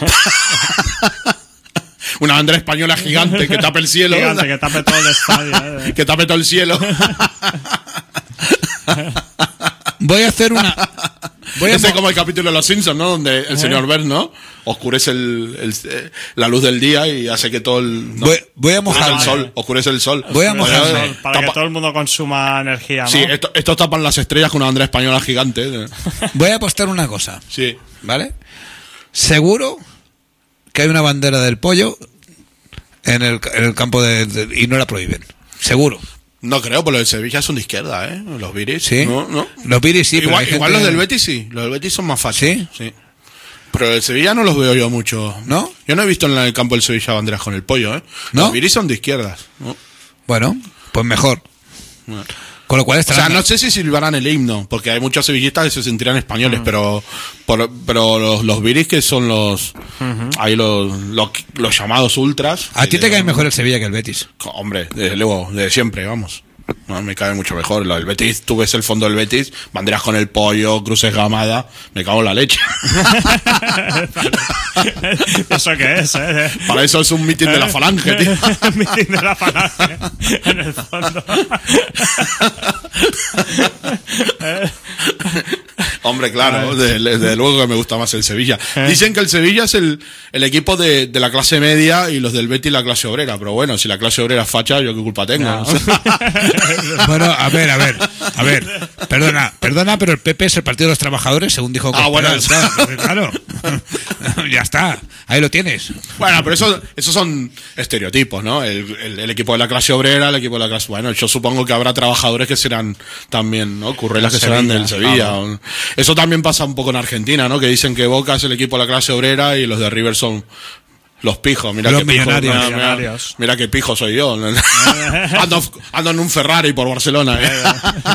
H: Una bandera española gigante que tape el cielo.
G: Gigante, que tape todo el estadio. eh.
H: Que tape todo el cielo.
I: Voy a hacer una... Voy a
H: Ese es
I: mo-
H: como el capítulo de Los Simpsons, ¿no? Donde el señor Burns, ¿no? Oscurece el, el- eh, la luz del día y hace que todo el... ¿no?
I: Voy, voy a
H: Oscurece
I: mojar
H: el sol, oscurece el sol.
I: Voy a
H: Pues,
I: mojar-
H: eh,
G: Sol, para que
H: tapa-
G: todo el mundo consuma energía, ¿no?
H: Sí, esto- estos tapan las estrellas con una bandera española gigante.
I: Voy a apostar una cosa,
H: Sí.
I: ¿vale? Seguro que hay una bandera del pollo en el, en el campo de, de- y no la prohíben. Seguro.
H: No creo, pero los de Sevilla son de izquierda, ¿eh? Los Viris.
I: Sí.
H: No, no.
I: Los Viris sí, pero
H: igual
I: hay
H: igual
I: gente-
H: los del Betis sí. Los del Betis son más fáciles.
I: ¿Sí?
H: Sí. Pero el Sevilla no los veo yo mucho.
I: ¿No?
H: Yo no he visto en el campo del Sevilla banderas con el pollo, ¿eh?
I: ¿No?
H: Los Viris son de izquierdas. ¿no?
I: Bueno, pues mejor.
H: Bueno.
I: Con lo cual
H: O
I: estarán...
H: sea, no sé si silbarán el himno, porque hay muchos sevillistas que se sentirían españoles, pero por- pero los, los Viris que son los hay los, los, los llamados ultras.
I: A ti
H: que
I: te cae
H: le-
I: mejor el Sevilla que el Betis.
H: Hombre, desde luego, desde siempre, vamos. No, me cae mucho mejor. Lo del Betis, tú ves el fondo del Betis, banderas con el pollo, cruces gamada, me cago en la leche.
G: ¿Eso qué es, eh?
H: Para eso es un mitin de la Falange, tío.
G: Un mitin de la Falange, en el fondo.
H: Hombre, claro, desde de luego que me gusta más el Sevilla. Dicen que el Sevilla es el, el equipo de, de la clase media y los del Betis la clase obrera, pero bueno, si la clase obrera es facha, yo qué culpa tengo.
G: No.
I: Bueno, a ver, a ver, a ver, perdona, perdona, pero el P P es el Partido de los Trabajadores, según dijo.
H: Ah, bueno,
I: claro, claro. Ya está, ahí lo tienes.
H: Bueno, pero eso, esos son estereotipos, ¿no? El, el, el equipo de la clase obrera, el equipo de la clase... Bueno, yo supongo que habrá trabajadores que serán también, ¿no? Currelas que
G: Sevilla,
H: serán del Sevilla.
G: claro.
H: Eso también pasa un poco en Argentina, ¿no? Que dicen que Boca es el equipo de la clase obrera y los de River son... Los pijos, mira
I: Los
H: qué pijo,
I: millonarios.
H: mira, mira,
G: Millonarios.
H: mira qué pijo soy yo. ando, ando en un Ferrari por Barcelona. ¿eh?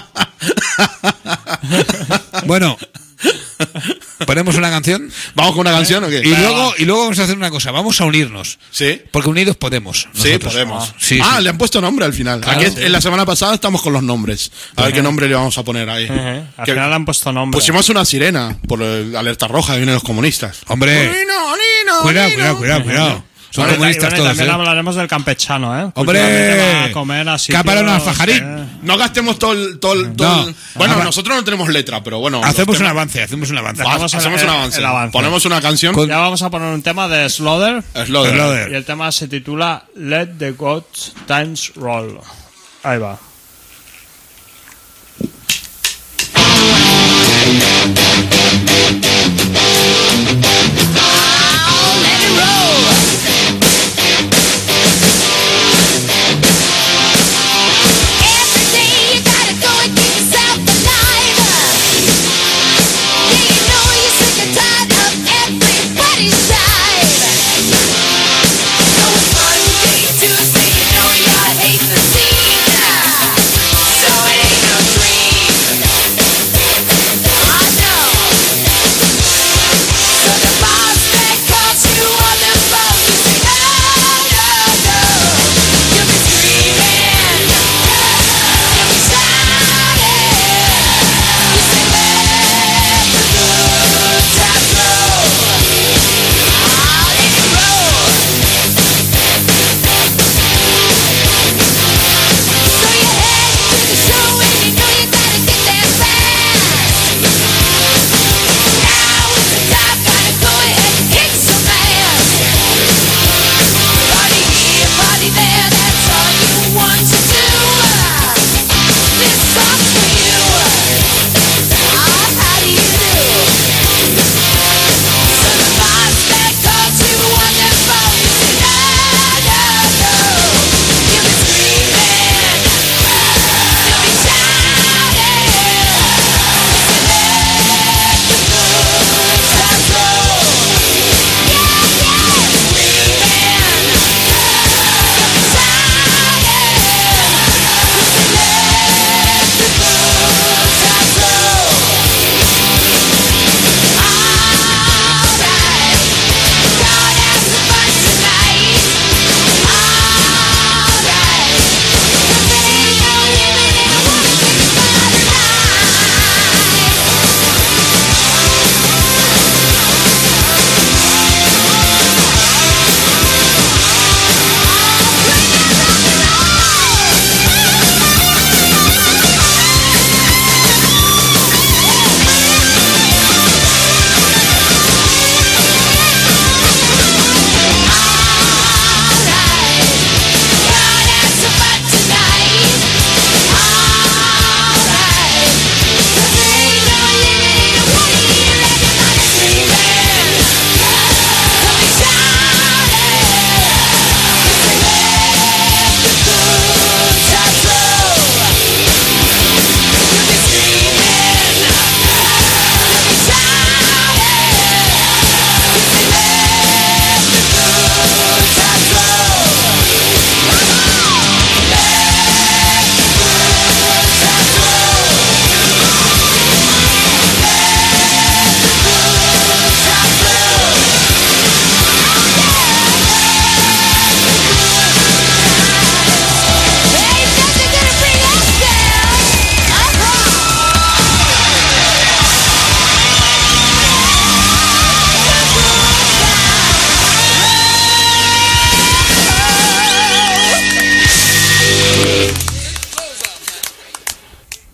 I: Bueno, ¿ponemos una canción?
H: ¿Vamos con una canción o qué?
I: Y luego, y luego vamos a hacer una cosa, vamos a unirnos.
H: ¿Sí?
I: Porque unidos podemos.
H: Sí,
I: nosotros.
H: podemos.
I: Sí,
H: ah,
I: sí.
H: le han puesto nombre al final.
I: Claro.
H: Aquí, en la semana pasada estamos con los nombres. A ver qué nombre le vamos a poner ahí.
G: Ajá. Al
H: Que-
G: final le han puesto nombre.
H: Pusimos una sirena por el alerta roja que vienen los comunistas.
I: Hombre,
H: Nino, Nino,
I: cuidado,
H: Nino.
I: cuidado, cuidado, cuidado. Son
G: Bueno, y
I: comunistas
G: bueno, y
I: todos,
G: también
I: ¿eh?
G: hablaremos del campechano, ¿eh?
I: Hombre,
G: Últimamente va a comer así.
I: que ha parado un alfajarín.
H: No gastemos todo el... Todo el- todo
I: No.
H: el- bueno,
I: Ahora-
H: nosotros no tenemos letra, pero bueno.
I: Hacemos
H: los
I: un
H: temas-
I: avance, hacemos un avance.
G: Hacemos el-
H: Hacemos un avance.
G: el avance.
H: Ponemos una canción.
I: Con-
G: Ya vamos a poner un tema de Slaughter.
H: Slaughter.
I: Slaughter.
G: Y el tema se titula Let the Gods Times Roll. Ahí va.
K: Every day you gotta go and keep yourself alive. Yeah, you know you're sick and tired of everybody's side. So it's Monday, Tuesday, you know you hate the scene.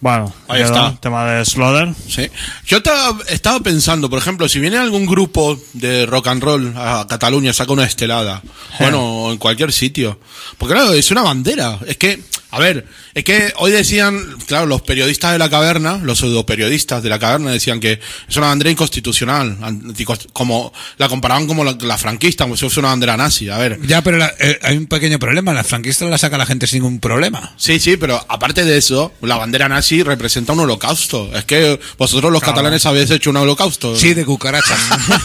G: Bueno,
H: Ahí
G: quedó
H: está.
G: el tema de Slaughter.
H: Sí. Yo estaba, estaba pensando, por ejemplo, si viene algún grupo de rock and roll a Cataluña, saca una estelada, bueno, en cualquier sitio. Porque claro, es una bandera. Es que, a ver, es que hoy decían, claro, los periodistas de la caverna, los pseudoperiodistas de la caverna decían que es una bandera inconstitucional, anticost- como la comparaban como la, la franquista, como si fuese una bandera nazi. A ver.
I: Ya, pero la- eh, hay un pequeño problema. La franquista la saca la gente sin ningún problema.
H: Sí, sí, pero aparte de eso, la bandera nazi representa un holocausto. Es que vosotros los
G: Claro.
H: catalanes habéis hecho un holocausto.
I: Sí, de cucarachas.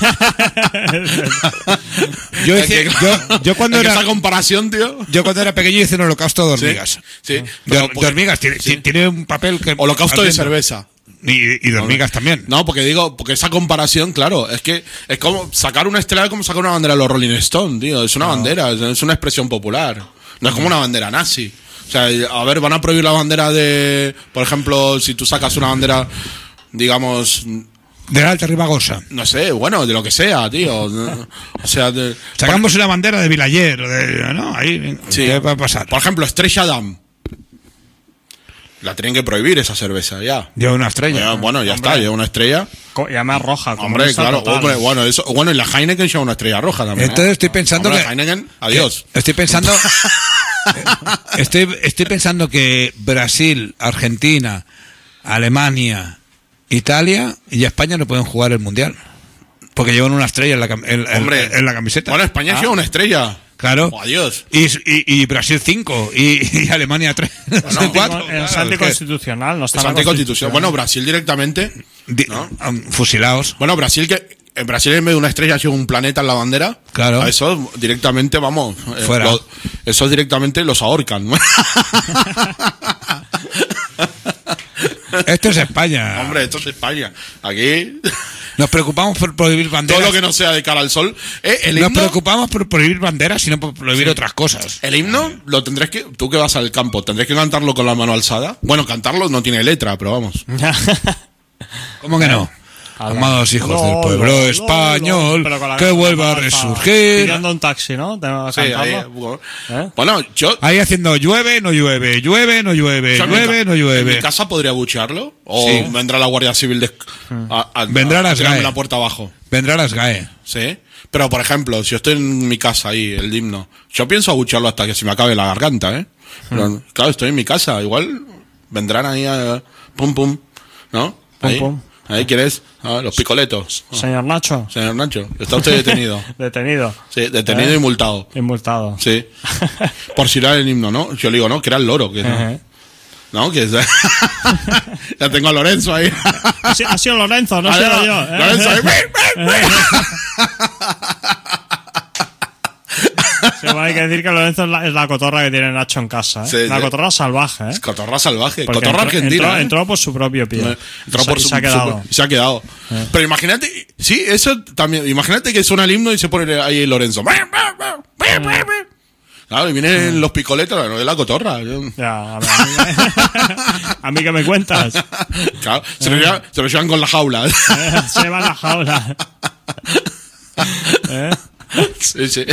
I: yo,
H: Es
I: decía-
H: que-
I: yo, yo cuando
H: es que
I: era
H: esa comparación, tío.
I: yo cuando era pequeño hice un holocausto de hormigas.
H: Sí, sí.
I: De,
H: Pero
I: de
H: porque-
I: hormigas. Tiene,
H: sí.
I: tiene un papel que...
H: Holocausto de
I: haciendo.
H: cerveza.
I: Y, y de hormigas también.
H: No, porque digo, porque esa comparación, claro, es que es como sacar una estrella, es como sacar una bandera de los Rolling Stones, tío. Es una bandera, es- es una expresión popular. No es como una bandera nazi. O sea, a ver, van a prohibir la bandera de, por ejemplo, si tú sacas una bandera, digamos,
I: De la Alta Ribagosa.
H: no sé, bueno, de lo que sea, tío. O sea, de,
I: Sacamos una bandera de Vilaller. o De, no, ahí.
H: Sí.
I: ¿Qué va a pasar?
H: por ejemplo, Estrella Damm. La tienen que prohibir esa cerveza, ya.
I: Lleva una estrella.
H: Ya, bueno, ya
G: Hombre.
H: está, lleva una estrella.
G: Co- Y además roja.
H: Hombre,
G: comunista
H: claro,
G: total.
H: hombre, bueno, eso, bueno, y la Heineken lleva una estrella roja también.
I: Entonces
H: ¿eh?
I: estoy pensando
H: Hombre,
I: que-
H: Heineken, adiós.
I: que- Estoy pensando. estoy, estoy pensando que Brasil, Argentina, Alemania, Italia y España no pueden jugar el mundial. Porque llevan una estrella en la, cam- en, en-
H: Hombre,
I: en la camiseta.
H: Bueno, España
I: Ah,
H: lleva una estrella.
I: Claro.
H: Oh, adiós.
I: Y, y, y Brasil cinco y, y Alemania tres.
G: Bueno,
I: cuatro.
G: es
I: Claro, es que-
G: anticonstitucional, no está
H: Es
G: en la
H: anticonstitución. Bueno, Brasil directamente.
I: di-
H: ¿no?
I: um, fusilados.
H: Bueno, Brasil que. En Brasil en vez de una estrella ha sido un planeta en la bandera.
I: Claro.
H: A eso directamente, vamos. eh,
I: Fuera.
H: lo- eso directamente los ahorcan.
I: Esto es España.
H: Hombre, esto es España. Aquí.
I: Nos preocupamos por prohibir banderas.
H: Todo lo que no sea de cara al sol. Eh, el
I: Nos
H: himno.
I: preocupamos por prohibir banderas, sino por prohibir otras cosas.
H: El himno lo tendrás que. Tú que vas al campo, tendrás que cantarlo con la mano alzada. Bueno, cantarlo no tiene letra, pero vamos.
I: ¿Cómo que no? Amados hijos
G: No,
I: del pueblo
G: no, no,
I: español,
G: no, pero con la-
I: que
G: con la
I: vuelva a
G: mano alzada.
I: resurgir.
G: Pidiendo un taxi, ¿no? Tengo que
H: Sí, ahí,
G: cantarlo.
H: bueno.
G: ¿Eh?
H: Bueno, yo.
I: Ahí haciendo llueve, no llueve, llueve, no llueve,
H: yo en mi
I: llueve,
H: ca-
I: no
H: ¿En
I: llueve.
H: mi casa podría buchearlo? ¿O
I: Sí.
H: vendrá la Guardia Civil de, a, a-
I: Vendrá
H: a
I: las
H: tirarme
I: GAE.
H: la puerta abajo?
I: Vendrá las GAE.
H: Sí. Pero, por ejemplo, si yo estoy en mi casa ahí, el himno, yo pienso abuchearlo hasta que se me acabe la garganta, ¿eh? Pero, claro, estoy en mi casa, igual vendrán ahí a... Pum, pum, ¿no?
G: Pum,
H: ahí,
G: pum.
H: ahí quieres, ah, los picoletos. Ah,
G: Señor Nacho.
H: señor Nacho, está usted detenido.
G: Detenido.
H: Sí, detenido
G: ¿Eh?
H: y multado.
G: Y multado.
H: Sí. Por si era el himno, ¿no? Yo le digo, no, que era el loro, que no.
G: Ejé.
H: ¿No? Que es- ya tengo a Lorenzo ahí.
G: Ha sido- ha sido Lorenzo, no he
H: Ah,
G: sido
H: ya,
G: yo. ¿eh?
H: Lorenzo ahí.
G: Sí, bueno, hay que decir que Lorenzo es la, es la cotorra que tiene Nacho en casa. ¿eh?
H: Sí,
G: la
H: sí.
G: cotorra salvaje. ¿eh?
H: Cotorra salvaje,
G: Porque
H: cotorra
G: entró,
H: argentina.
G: Entró,
H: ¿eh?
G: entró por su propio pie.
H: Entró
G: Y
H: por
G: se,
H: su,
G: y se ha quedado.
H: su- se ha quedado. Pero imagínate, sí, eso también. Imagínate que suena el himno y se pone ahí Lorenzo. Claro, y vienen los picoletos, no de la cotorra.
G: Ya, a, ver, a, mí, a mí que me cuentas.
H: Claro, se lo llevan, se lo llevan con la jaula.
G: Eh, Se va a la jaula. ¿Eh?
H: Sí, sí.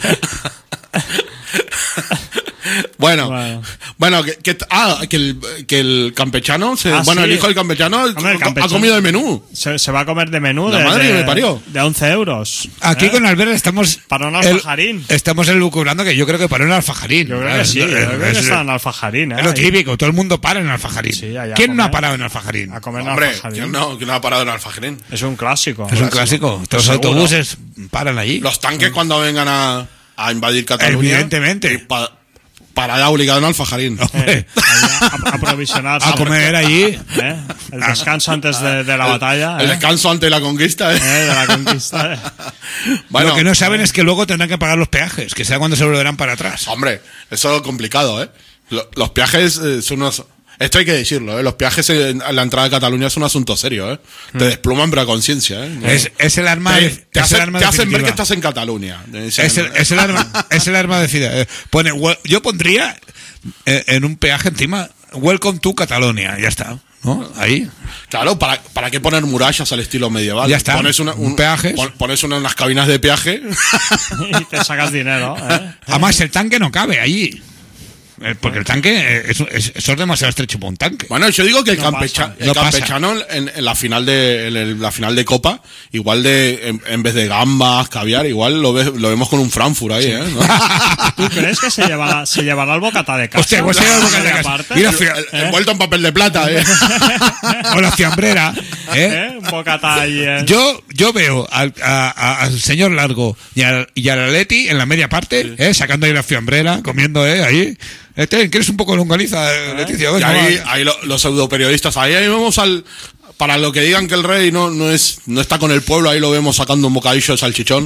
H: Bueno,
G: Bueno.
H: bueno, que, que- ah, que el, que el campechano, se,
G: Ah,
H: bueno,
G: sí.
H: el hijo del campechano,
G: Hombre, el
H: ha
G: campechano.
H: comido de menú.
G: Se, se va a comer de menú
H: La
G: de,
H: madre que
G: de-
H: me parió.
G: de once euros.
I: Aquí
G: ¿eh?
I: con Albert estamos.
G: Para un
I: el-
G: alfajarín.
I: estamos elucubrando que yo creo que para un alfajarín.
G: Yo creo
I: Claro,
G: que sí.
I: es-
G: Yo creo que
I: es-
G: está en alfajarín. ¿eh?
I: Es lo
G: Ahí.
I: típico, todo el mundo para en alfajarín.
G: Sí, allá a
I: ¿Quién no ha
G: comer.
I: parado en alfajarín?
G: A comer en
H: Hombre,
G: alfajarín.
H: ¿quién no, quién no ha parado en Alfajarín?
G: Es un clásico.
I: Es un clásico. Todos los
G: Seguro.
I: autobuses paran allí.
H: Los tanques cuando vengan a, a invadir Cataluña.
I: Evidentemente.
H: y pa- parada obligada en Alfajarín.
I: Hombre,
G: Allá a, a provisionarse.
I: a comer allí.
G: ¿Eh? El descanso antes de, de la batalla.
H: El
G: ¿eh?
H: descanso ante la conquista. ¿eh?
G: ¿Eh? De la conquista. ¿eh?
H: Bueno,
I: Lo que no saben es que luego tendrán que pagar los peajes, que sea cuando se volverán para atrás.
H: hombre, eso es complicado, ¿eh? Lo- Los peajes eh, son unos... Esto hay que decirlo, ¿eh? Los peajes en a la entrada de Cataluña es un asunto serio, ¿eh? Te despluman pero a conciencia, ¿eh?
I: Es, es el arma,
H: te,
I: de-
H: te
I: es el
H: hacen,
I: arma
H: te hacen ver
I: definitiva.
H: que estás en Cataluña. Te dicen,
I: Es el, es el arma, es el arma decida. Eh, Pone, wel- yo pondría eh, en un peaje encima, Welcome to Catalonia, ya está, ¿no? Ahí.
H: Claro, ¿para, ¿para qué poner murallas al estilo medieval?
I: Ya está.
H: Pones una, un,
I: Peajes.
H: pon- pones una, unas cabinas de peaje.
G: Y te sacas dinero. ¿eh?
I: Además, el tanque no cabe allí. Eh, Porque el tanque, eh, es, es- eso es demasiado estrecho para un tanque.
H: Bueno, yo digo que el,
G: No
H: campecha-
G: pasa,
H: el
I: no pasa.
H: campechano en, en la final de en el- la final de Copa, igual de en, en vez de gambas, caviar, igual lo, ves, lo vemos con un Frankfurt ahí, ¿eh? ¿No?
G: ¿Tú crees que se llevará, se llevará el bocata de casa?
I: Hostia, pues se lleva el bocata de
G: Y
I: casa.
G: aparte,
I: Mira,
H: El- el- envuelto en papel de plata, ¿eh?
I: O la fiambrera, ¿eh?
G: ¿eh? Un bocata ahí en...
I: Yo, yo veo al, a- a- al señor Largo y al, y al Atleti en la media parte, ¿eh? Sacando ahí la fiambrera, comiendo, ¿eh? Ahí. Este, ¿quieres un poco de longaniza, eh, Leticia?
H: Y
I: Venga,
H: ahí,
I: va.
H: ahí lo- los pseudoperiodistas, ahí, ahí vemos al... Para lo que digan que el rey no, no es no está con el pueblo, ahí lo vemos sacando un bocadillo de salchichón.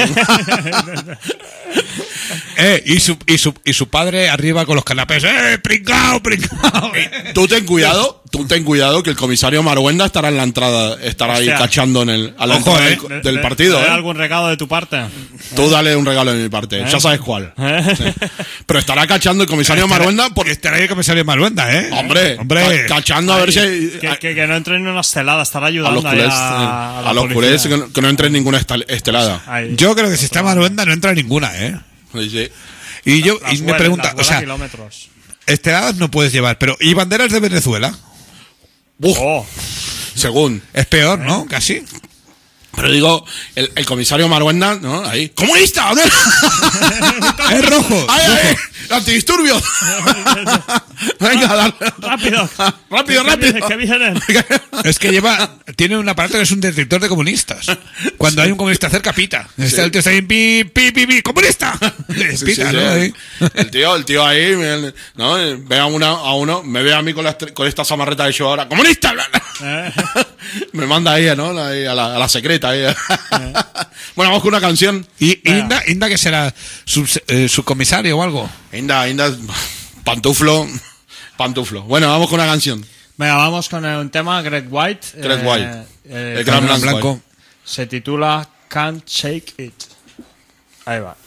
I: Eh, y, su, y, su, y su padre arriba con los canapés. ¡Eh, pringao, pringao!
H: Tú ten cuidado, tú ten cuidado que el comisario Maruenda estará en la entrada, estará ahí
G: Hostia.
H: cachando en el, a la
I: Ojo,
H: entrada
I: eh.
H: del, del partido.
G: ¿Hay
H: ¿eh?
G: algún regalo de tu parte?
H: Tú dale un regalo de mi parte, ya sabes cuál.
G: ¿Eh?
H: Sí. Pero estará cachando el comisario Maruenda porque...
I: Estará ahí el comisario Maruenda, ¿eh?
H: Hombre,
I: Hombre.
H: ca- cachando a ver si...
G: Que, que, que no entren en una estelada, estará
H: a
G: ayudando
H: los
G: ahí
H: culés,
G: a,
H: eh,
G: la
H: a los
G: policía.
H: culés que, no- que no entre en ninguna estal- estelada.
G: Ahí.
I: Yo creo que si está Maruenda no entra ninguna, ¿eh?
H: Sí, sí.
I: Y yo
G: Las
I: y me
G: huele,
I: pregunta,
G: las
I: o
G: huele a
I: sea,
G: kilómetros.
I: esteladas no puedes llevar, pero ¿y banderas de Venezuela?
H: Uf,
G: Oh,
H: según.
I: Es peor, ¿no? Casi.
H: Pero digo, el, el comisario Maruenda, ¿no? Ahí. ¡Comunista!
I: Es rojo.
H: ¡Ay, ay! ¡Antidisturbios! Venga, dale.
G: rápido.
H: Rápido,
G: Que
H: rápido.
G: vienen, que vienen.
I: Es que lleva, tiene un aparato que es un detector de comunistas. Cuando hay un comunista cerca, pita. Está el tío está ahí, pi, pi, pi, pi, ¡comunista!
H: Sí, sí,
I: Pita,
H: sí.
I: ¿no? Ahí.
H: El tío, el tío ahí, me- ¿no? Ve a, una, a uno, me ve a mí con, la, estre- con esta samarreta de show ahora, ¡comunista!
G: Eh.
H: Me manda ahí, ¿no? Ahí a, la, a la secreta. Ahí. Bueno, vamos con una canción.
I: Y y
G: Venga.
I: Inda, Inda que será su, eh, su comisario o algo.
H: Inda, Inda, pantuflo, pantuflo. Bueno, vamos con una canción.
G: Venga, vamos con un tema, Greg White.
H: Greg
G: eh,
H: White.
G: eh,
H: El gran
I: Gran
H: blanco.
I: blanco.
G: Se titula Can't Shake It. Ahí va.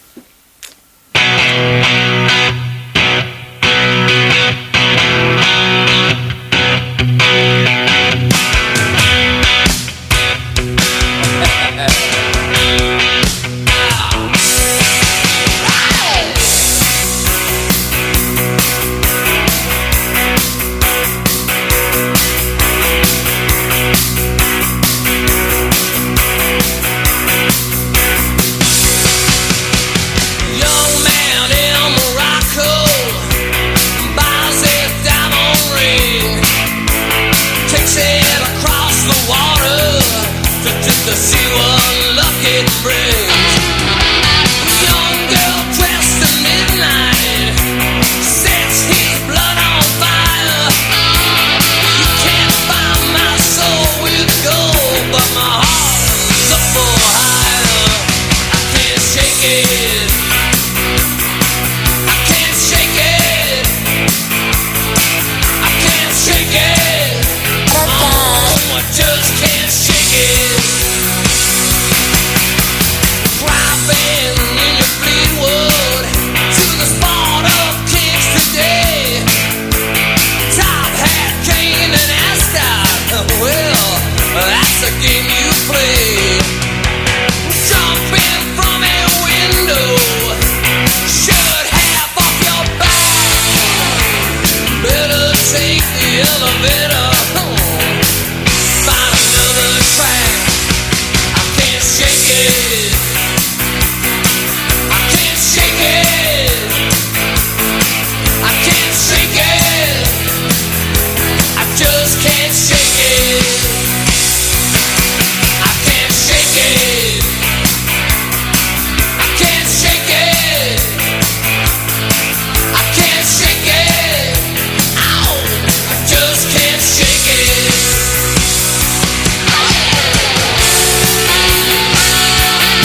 K: Young man in Morocco buys a diamond ring, takes it across the water to, to, to see what luck it brings. Young girl dressed in midnight sets his blood on fire. You can't find my soul with gold, but my heart is up for hire. I can't shake it. I can't shake it. I can't shake it. Oh, I just can't shake it. Driving in your Fleetwood to the spot of kings today. Top hat, cane, and ascot. Well, that's a game you play. Jumping from a window. Should have off your back. Better take the elevator home. Find another track. I can't shake it. I can't shake it. I can't shake it. I just can't shake it. I can't shake it. I can't shake it. I can't shake it. Ow! I just can't shake it.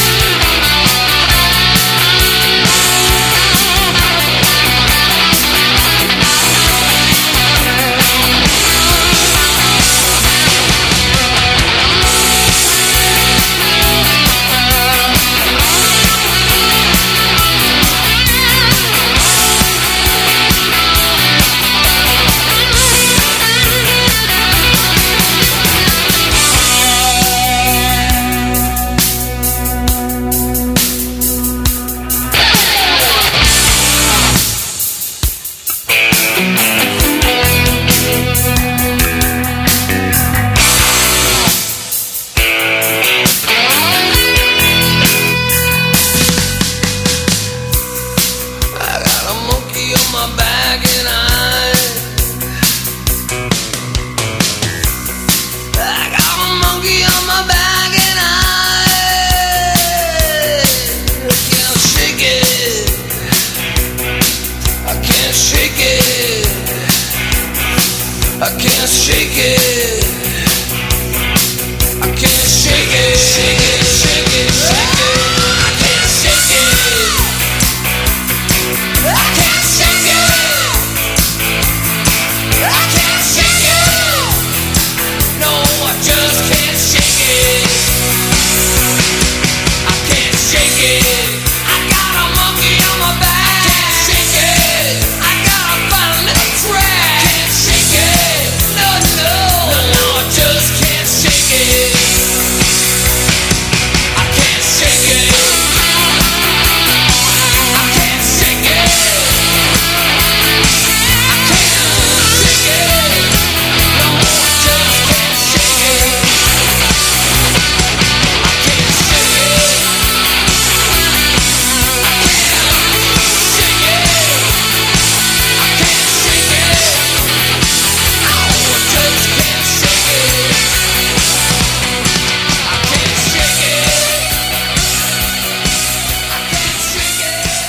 K: I can't shake it. I can't shake it. Shake it, shake it, shake it. I can't shake it. I can't shake it. I can't shake it. No, I just can't shake it. I can't shake it. I got a monkey on my back. Can't shake it. I gotta find a little track. Can't shake it. No, no, no, no, I just can't shake it. I can't shake it. I can't shake it. I can't shake it. No, I just can't shake it. I can't shake it. I can't shake it. I can't shake it. No, I just can't shake it. I can't shake it. I can't shake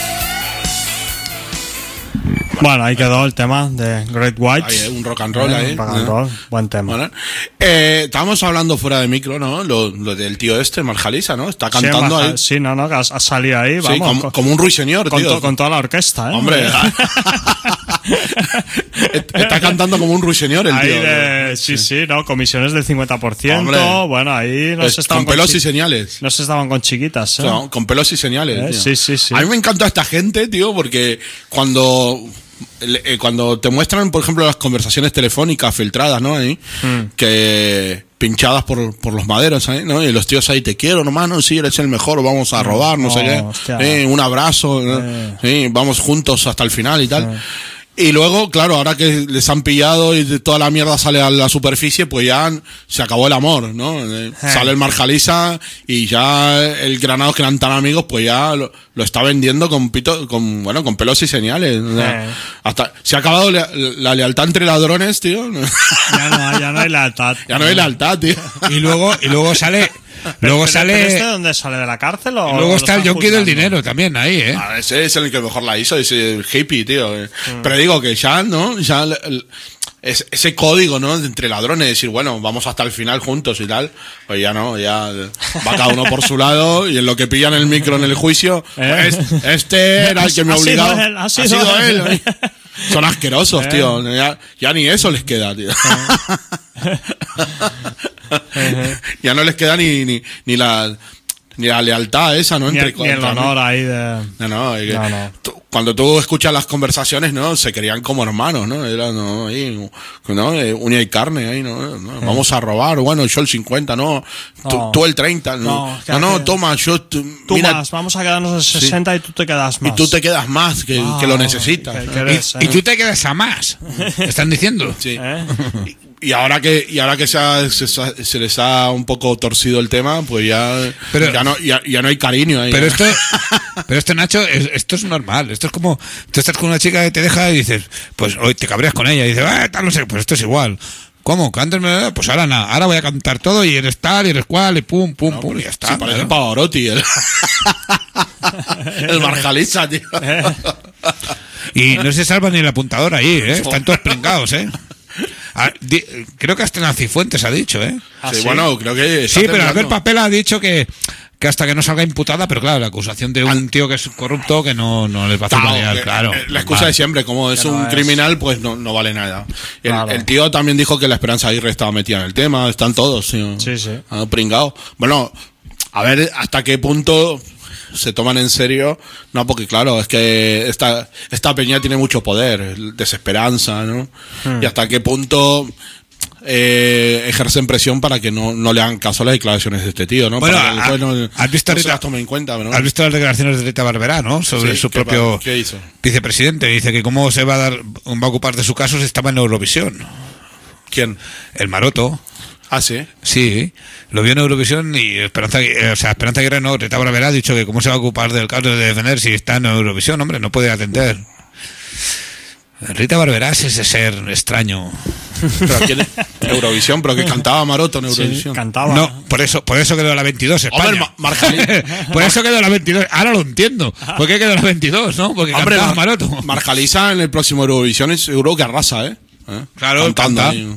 K: it.
G: Bueno, ahí quedó el tema de Great White.
H: Ahí, eh, un rock and roll
G: Eh,
H: ahí.
G: un rock and
H: eh.
G: roll, buen tema.
H: Bueno, eh, estábamos hablando fuera de micro, ¿no? Lo, lo del tío este, Marjalisa, ¿no? Está cantando
G: sí,
H: ahí.
G: Sí, no, no, que ha, ha salido ahí,
H: Sí,
G: vamos.
H: como,
G: con,
H: como un ruiseñor,
G: con,
H: tío.
G: to- con toda la orquesta, ¿eh?
H: Hombre, está cantando como un ruiseñor el
G: Ahí
H: tío.
G: de, sí, sí, ¿no? Comisiones del cincuenta por ciento.
H: Hombre.
G: Bueno, ahí no
H: Es-
G: se estaban
H: con pelos
G: chi-
H: y señales.
G: No se estaban con chiquitas, ¿eh?
H: O sea, con pelos y señales.
G: Eh,
H: tío.
G: sí, sí, sí.
H: A mí me encanta esta gente, tío, porque cuando eh, cuando te muestran, por ejemplo, las conversaciones telefónicas filtradas, ¿no? Ahí,
G: Mm.
H: que pinchadas por, por los maderos, ¿eh? ¿no? Y los tíos ahí, te quiero, hermano, sí, eres el mejor, vamos a robar, no,
G: No,
H: sé qué.
G: hostia.
H: Eh, un abrazo, ¿no?
G: Eh.
H: Sí, vamos juntos hasta el final y tal. Y luego, claro, ahora que les han pillado y de toda la mierda sale a la superficie, pues ya se acabó el amor, ¿no? Eh, Sale el Marjalisa y ya el Granados, que eran tan amigos, pues ya lo, lo está vendiendo con pito, con, bueno, con pelos y señales. O sea,
G: Eh.
H: hasta, se ha acabado la, la lealtad entre ladrones, tío.
G: Ya no, ya no hay lealtad.
H: Ya no hay lealtad, tío.
I: Y luego, y luego sale.
G: Pero-
I: Luego
G: pero-
I: sale.
G: pero ¿este dónde sale? ¿De la cárcel o
I: y luego
G: lo
I: está el
G: están
I: yonki del
G: juzgando?
I: dinero también ahí, ¿eh?
H: Ah, ese es el que mejor la hizo, ese hippie, tío. eh.
G: Mm.
H: Pero digo que ya, ¿no? Ya el- el- es- ese código, ¿no? Entre ladrones, decir, bueno, vamos hasta el final juntos y tal. Pues ya no, ya va cada uno por su lado y en lo que pillan el micro en el juicio,
G: Eh.
H: pues, este era el que me
G: Ha sido
H: obligaba.
G: él, ha sido
H: él.
G: él.
H: Son asquerosos,
G: Eh.
H: tío. Ya, ya ni eso les queda, tío. Ya no les queda ni, ni, ni la ni la lealtad esa, ¿no?
G: Ni,
H: Entre,
G: ni el
H: entre
G: honor ahí de...
H: no, no, es que
G: No, no.
H: tú- cuando tú escuchas las conversaciones, ¿no? Se querían como hermanos, ¿no? Era, no, ahí, ¿no? Eh, uña y carne, ahí, ¿no? ¿no? Vamos a robar, bueno, yo el cincuenta, no. Tú,
G: No.
H: tú el treinta, no.
G: No,
H: No,
G: que
H: no,
G: hace-
H: toma, yo, tú,
G: Tú
H: mira,
G: más, vamos a quedarnos en sesenta y tú te quedas más.
H: y tú te quedas más, que,
G: Ah,
H: que lo necesitas.
G: que-
H: ¿no?
G: que eres,
I: Y
G: eh.
I: tú te quedas a más. ¿Están diciendo?
H: Sí.
G: ¿Eh?
H: Y ahora que, y ahora que se, ha- se, se les ha un poco torcido el tema, pues ya,
I: Pero-
H: ya no, ya, ya no hay cariño ahí.
I: Pero
H: ¿no?
I: esto, pero esto, Nacho, es- esto es normal. Esto es como, tú estás con una chica que te deja y dices, pues hoy te cabreas con ella y dices, ah, tal, no sé, pues esto es igual. ¿Cómo? ¿Que antes me... Pues ahora nada, ahora voy a cantar todo y eres tal y eres cual y pum, pum,
H: No,
I: pum,
H: pero
I: y ya está.
H: sí, parece
I: claro.
H: Pavarotti, el, el Marjalisa, tío.
I: Y no se salva ni el apuntador ahí, ¿eh? Están todos pringados, ¿eh? Ah, di- creo que hasta Nacifuentes ha dicho, ¿eh?
G: ¿Ah,
H: Sí,
G: sí?
H: bueno, creo que. está
I: Sí, pero
H: temblando.
I: Albert Papel ha dicho que, que hasta que no salga imputada, pero claro, la acusación de un tío que es corrupto que no, no les va a hacer
H: Claro,
I: variar,
H: que-
I: claro.
H: eh, La excusa
I: normal.
H: de siempre, como es
G: Que no
H: un
G: es-
H: criminal, pues no, no vale nada. El,
G: Claro.
H: el tío también dijo que la Esperanza Aguirre estaba metida en el tema, están todos, sí.
G: Sí, sí.
H: Ah, pringao. Bueno, a ver hasta qué punto se toman en serio, no, porque claro, es que esta, esta peña tiene mucho poder, desesperanza, ¿no?
G: Hmm.
H: Y hasta qué punto eh, ejercen presión para que no, no le hagan caso a las declaraciones de este tío, ¿no?
I: Bueno,
H: para que el
I: ha-
H: juez no,
I: ¿has visto
H: no se
I: Rita-
H: las tome en cuenta, ¿no?
I: ¿Has visto las declaraciones de Rita Barberá, no? Sobre
H: Sí,
I: su
H: ¿qué
I: propio
H: pa- qué hizo?
I: vicepresidente. Dice que cómo se va a dar, va a ocupar de su caso si estaba en Eurovisión.
H: ¿Quién?
I: El Maroto.
H: Ah, sí.
I: Sí, lo vio en Eurovisión y Esperanza, eh, o sea, Esperanza Aguirre no, Rita Barberá ha dicho que cómo se va a ocupar del caso de defender si está en Eurovisión, hombre, no puede atender. Rita Barberá es ese ser extraño.
H: Pero ¿quién? Eurovisión, pero que cantaba Maroto en Eurovisión.
G: Sí, cantaba.
I: No, por eso, por eso quedó la veintidós España.
H: Hombre, Ma- Marjalisa.
I: Por eso quedó la veintidós. Ahora lo entiendo. ¿Por qué quedó la veintidós, no? Porque
H: Hombre,
I: cantaba
H: Mar-
I: Maroto.
H: Marjalisa en el próximo Eurovisión es seguro que arrasa, ¿eh? ¿eh?
I: Claro,
H: cantando
I: canta.
H: ahí.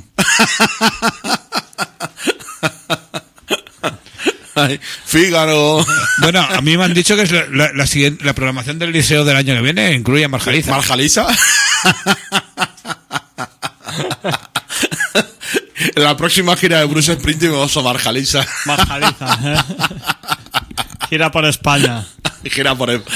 H: Ay, Fígaro.
I: Bueno, a mí me han dicho que es la, la, la, siguiente, la programación del liceo del año que viene incluye a Marjaliza.
H: ¿Marjaliza? En la próxima gira de Bruce Springsteen vamos a Marjaliza.
G: Marjaliza. ¿eh? Gira por España.
H: Gira por el...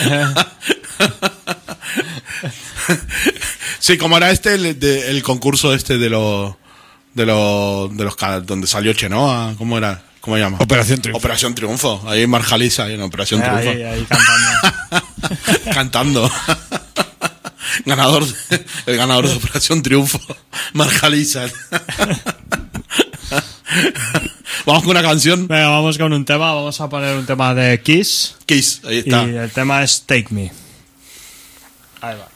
H: Sí, como era este el, de, el concurso este de los de los de los donde salió Chenoa, ¿cómo era? ¿Cómo se llama?
I: Operación Triunfo.
H: Operación Triunfo. Ahí en Marjaliza, ahí en Operación
G: Ahí,
H: Triunfo.
G: ahí cantando.
H: Cantando. Ganador, de- el ganador de Operación Triunfo. Marjaliza. Vamos con una canción.
G: Venga, vamos con un tema. Vamos a poner un tema de Kiss.
H: Kiss, ahí está.
G: Y el tema es Take Me. Ahí va.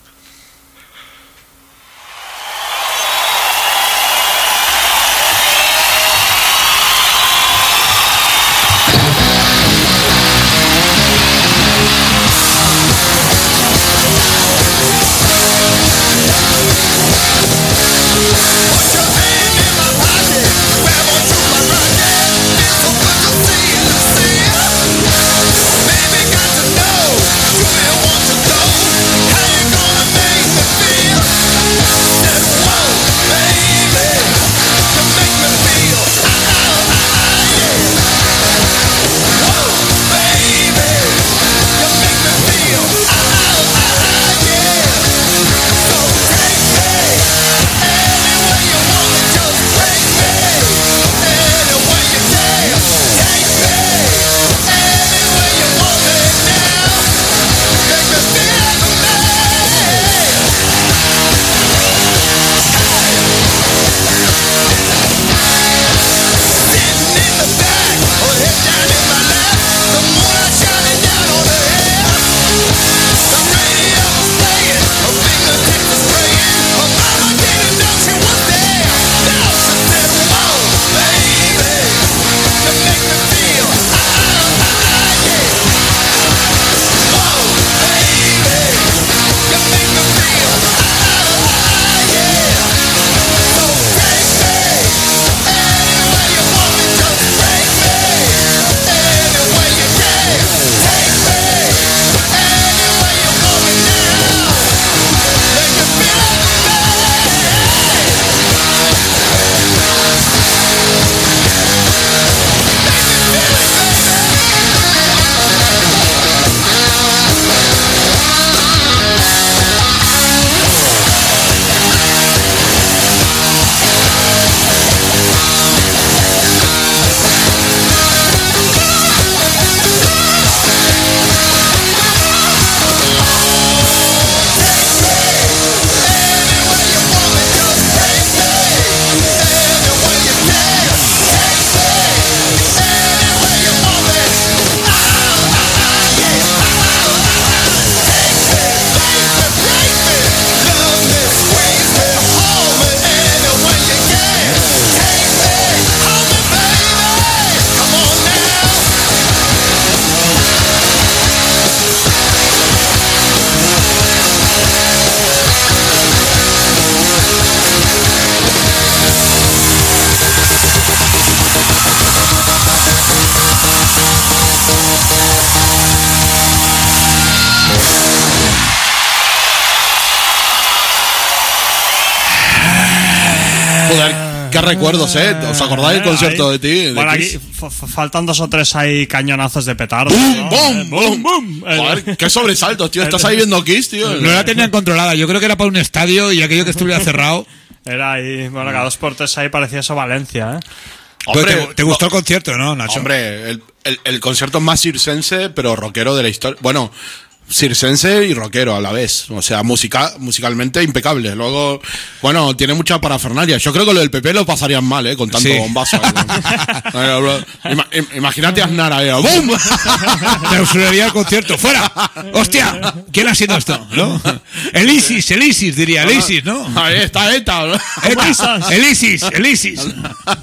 K: Baby, got to know, you may want to go. How you gonna
H: Qué recuerdos, ¿eh? ¿Os acordáis del concierto de ti? de
G: Bueno, aquí
H: Kiss?
G: f- f- faltan dos o tres ahí cañonazos de petardo.
H: ¡Bum,
G: ¿no?
H: bum,
G: Eh,
H: bum,
G: bum! Eh,
H: Joder, qué sobresaltos, tío. Estás ahí viendo Kiss, tío.
I: No la tenían controlada. Yo creo que era para un estadio y aquello que estuviera cerrado.
G: Era ahí, bueno, cada dos por tres ahí parecía eso Valencia, ¿eh?
H: Hombre,
I: Pero te, te gustó el concierto, ¿no, Nacho?
H: Hombre, el, el, el concierto más circense, pero rockero de la historia. Bueno, circense y rockero a la vez. O sea, musica, musicalmente impecable. Luego, bueno, tiene mucha parafernalia. Yo creo que lo del P P lo pasarían mal, ¿eh? Con tanto
I: Sí.
H: bombazo. ¿eh? Bueno, bro, ima- im- imagínate a Aznar ahí. ¡Bum!
I: Clausuraría el concierto. ¡Fuera! ¡Hostia! ¿Quién ha sido esto? ¿No? El ISIS, el ISIS, diría. El ISIS, ¿no?
H: Ahí está ETA, ¿no?
I: ETA, el ISIS, el ISIS.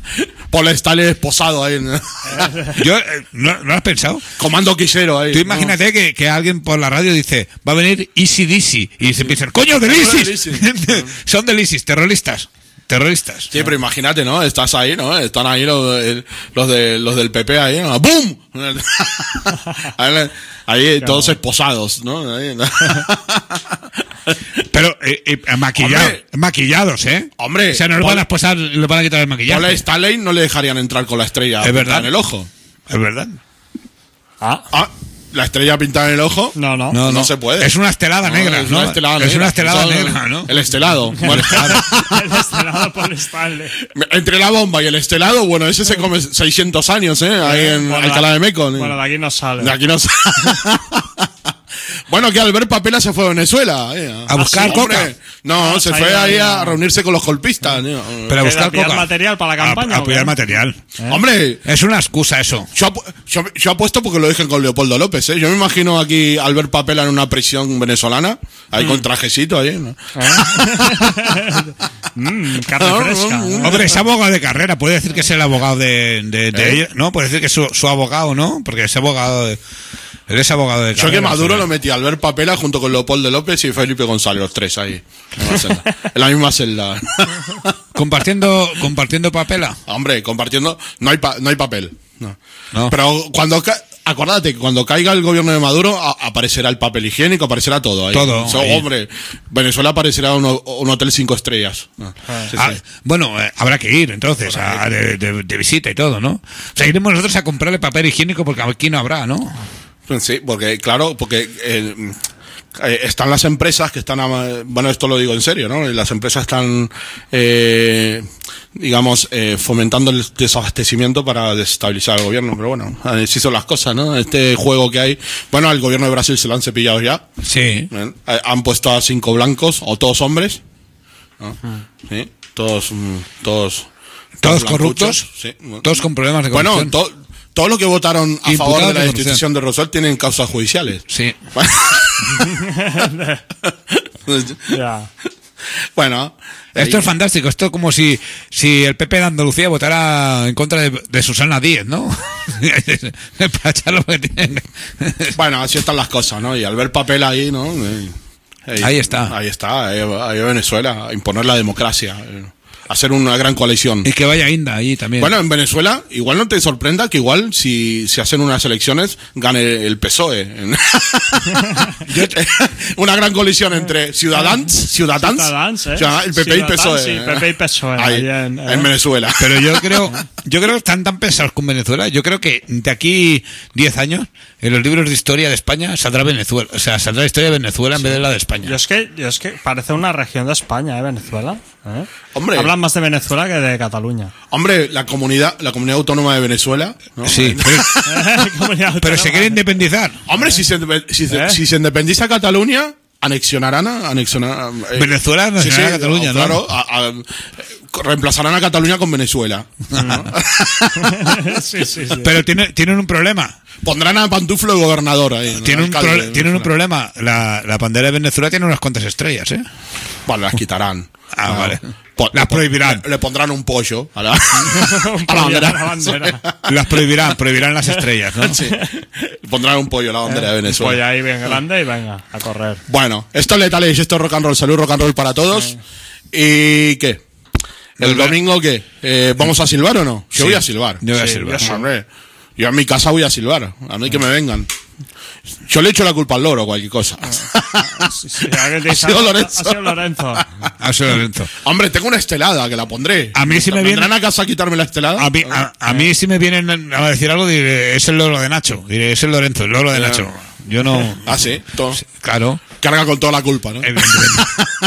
H: Paul Stanley esposado ahí. ¿no?
I: Yo, eh, ¿no, ¿no lo has pensado?
H: Comando quisero ahí.
I: Tú imagínate ¿no? que, que alguien por la radio dice, va a venir Easy Dizzy, y se piensan, ¡coño, del ISIS! Son del ISIS, terroristas. Terroristas.
H: Sí, pero imagínate, ¿no? Estás ahí, ¿no? Están ahí los, el, los, de, los del P P ahí, ¿no? ¡Bum! Ahí, ahí claro. Todos esposados, ¿no? Ahí, ¿no?
I: Pero eh, eh, maquillados, hombre, maquillados, ¿eh?
H: Hombre.
I: O sea, no le van a esposar, le van a quitar el maquillaje.
H: Paul Stanley no le dejarían entrar con la estrella
I: es verdad
H: en el ojo.
I: Es verdad.
H: Ah. Ah. La estrella pintada en el ojo.
G: No, no.
I: No, no,
H: no se puede.
I: Es una estelada
H: no,
I: negra,
H: es
I: ¿no?
H: Una estelada
I: es
H: negra.
I: una estelada
H: Eso,
I: negra, ¿no?
H: El estelado. Bueno,
G: el estelado por Stanley.
H: Entre la bomba y el estelado, bueno, ese se come seiscientos años, ¿eh? Ahí en
G: bueno,
H: Alcalá de Meco.
G: Bueno, de aquí no sale.
H: De aquí no sale. Bueno, que Albert Papela se fue a Venezuela. Eh.
I: A buscar
H: ¿Ah,
I: coca.
H: Hombre? No,
G: Ah,
H: se
G: ahí,
H: fue ahí
G: ahí,
H: a
G: ahí.
H: reunirse con los golpistas. ¿no?
I: Pero a buscar
G: pillar
I: coca.
G: material para la campaña.
I: A, a
G: ¿o
I: pillar
G: qué?
I: material.
G: ¿Eh?
H: Hombre,
I: Es una excusa eso.
H: yo, apu- yo, yo apuesto porque lo dije con Leopoldo López. ¿eh? Yo me imagino aquí a Albert Papela en una prisión venezolana, ahí
G: Mm.
H: con trajecito. Ahí, ¿no?
G: mm, carne fresca. ¿no?
I: Hombre, es abogado de carrera. Puede decir que es el abogado de, de, de
H: ¿Eh?
I: ella. No, puede decir que es su, su abogado, ¿no? Porque es abogado de. Él es abogado de
H: Yo
I: carrera.
H: que Maduro
I: sí.
H: lo metí a Albert Papela junto con Leopoldo López y Felipe González, los tres ahí. En la, celda. En la misma celda.
I: Compartiendo, compartiendo papela.
H: Hombre, compartiendo. No hay, pa- no hay papel. No.
I: No.
H: Pero cuando. Ca- Acuérdate que cuando caiga el gobierno de Maduro a- aparecerá el papel higiénico, aparecerá todo ahí.
I: Todo,
H: So,
I: ahí.
H: hombre, Venezuela aparecerá un, un hotel cinco estrellas. Ah, sí,
I: Ah,
H: sí.
I: bueno, eh, habrá que ir entonces a- de, de- de visita y todo, ¿no? O sea, iremos nosotros a comprarle papel higiénico porque aquí no habrá, ¿no?
H: Sí, porque, claro, porque eh, eh, están las empresas que están, a- bueno, esto lo digo en serio, ¿no? Las empresas están, eh, digamos, eh, fomentando el desabastecimiento para desestabilizar al gobierno, pero bueno, así son las cosas, ¿no? Este juego que hay, bueno, al gobierno de Brasil se lo han cepillado ya.
I: Sí.
H: ¿eh? Eh, Han puesto a cinco blancos, o todos hombres, ¿no? ¿Sí? Todos, mm, todos,
I: Todos
H: blancuchos,
I: corruptos,
H: sí. Bueno.
I: todos con problemas de
H: Bueno,
I: corrupción.
H: to- todos los que votaron a
I: Imputados
H: favor de
I: de
H: la
I: corrupción.
H: destitución de Rousseff tienen causas judiciales.
I: Sí.
G: Ya.
H: Bueno,
I: Esto
H: ahí-
I: es fantástico. Esto es como si, si el P P de Andalucía votara en contra de, de Susana Díez, ¿no? Para echar lo que tiene.
H: bueno, así están las cosas, ¿no? Y al ver papel ahí, ¿no? Eh,
I: Ahí está.
H: Ahí está, ahí, ahí va Venezuela, a imponer la democracia, eh, hacer una gran coalición.
I: Y que vaya Inda ahí también.
H: Bueno, en Venezuela, igual no te sorprenda que igual si, si hacen unas elecciones gane el P S O E. Una gran coalición entre Ciudadans, Ciudadans,
G: Ciudadans, ¿eh?
H: Ciudadans, el P P y P S O E.
G: Ciudadans, sí, P P y P S O E,
H: Ahí,
G: ahí en,
H: en,
G: eh.
H: Venezuela.
I: Pero yo creo, yo creo que están tan pesados con Venezuela. Yo creo que de aquí diez años, en los libros de historia de España, saldrá Venezuela. O sea, saldrá la historia de Venezuela en vez de la de España.
G: Yo es que, yo es que parece una región de España, ¿eh? Venezuela. ¿eh?
H: Hombre.
G: Hablan más de Venezuela que de Cataluña.
H: Hombre, la comunidad, la comunidad autónoma de Venezuela, ¿no?
I: Sí, pero,
G: Comunidad
I: pero se
G: autónoma.
I: quiere independizar.
H: Hombre, si se, si, se-
G: ¿Eh?
H: si se independiza Cataluña, anexionarán a, anexionarán, eh,
I: Venezuela
H: sí,
I: anexionará
H: sí,
I: a Cataluña, ¿no?
H: Claro, a- a- eh, reemplazarán a Cataluña con Venezuela. ¿no?
G: sí, sí, sí.
I: Pero tiene, tienen un problema.
H: Pondrán a Pantuflo de gobernador ahí. ¿no?
I: Tienen un,
H: Alcalde
I: pro-
H: de
I: tienen un
H: Venezuela.
I: problema. La, la bandera de Venezuela tiene unas cuantas estrellas, ¿eh?
H: Bueno, las quitarán.
I: Ah,
H: No.
I: vale.
H: Po-
I: Las
H: le pon-
I: prohibirán.
H: Le, le pondrán un pollo a la, a la
G: pollo
H: bandera.
G: a la bandera.
I: Las prohibirán, prohibirán las estrellas, ¿no?
H: Sí. Le pondrán un pollo a la bandera de Venezuela.
G: Pues ahí bien grande y venga, a correr.
H: Bueno, esto es Letales, esto es rock and roll. Salud, rock and roll para todos. ¿Y qué? ¿El
I: Volver-
H: domingo qué? Eh, ¿Vamos a silbar o no? Yo
I: Sí.
H: voy a silbar.
I: Yo voy a
G: Sí,
I: silbar.
G: yo sí.
H: Hombre, yo en mi casa voy a silbar. A mí que me vengan. Yo le echo la culpa al loro o cualquier cosa.
G: Sí, sí, alguien te
H: Ha
G: dice,
H: sido
G: "Ah,
H: Lorenzo".
G: Ha sido Lorenzo.
I: Ah, sí, Lorenzo.
H: Hombre, tengo una estelada que la pondré.
I: A mí sí me
H: ¿Vendrán
I: viene-
H: a casa a quitarme la estelada?
I: A mí, a, a mí si me vienen a decir algo, diré, es el loro de Nacho. Diré, es el Lorenzo, el loro de
H: Ya.
I: Nacho. Yo no...
H: Ah, sí. Todo.
I: Claro.
H: Carga con toda la culpa, ¿no?
I: Evidentemente.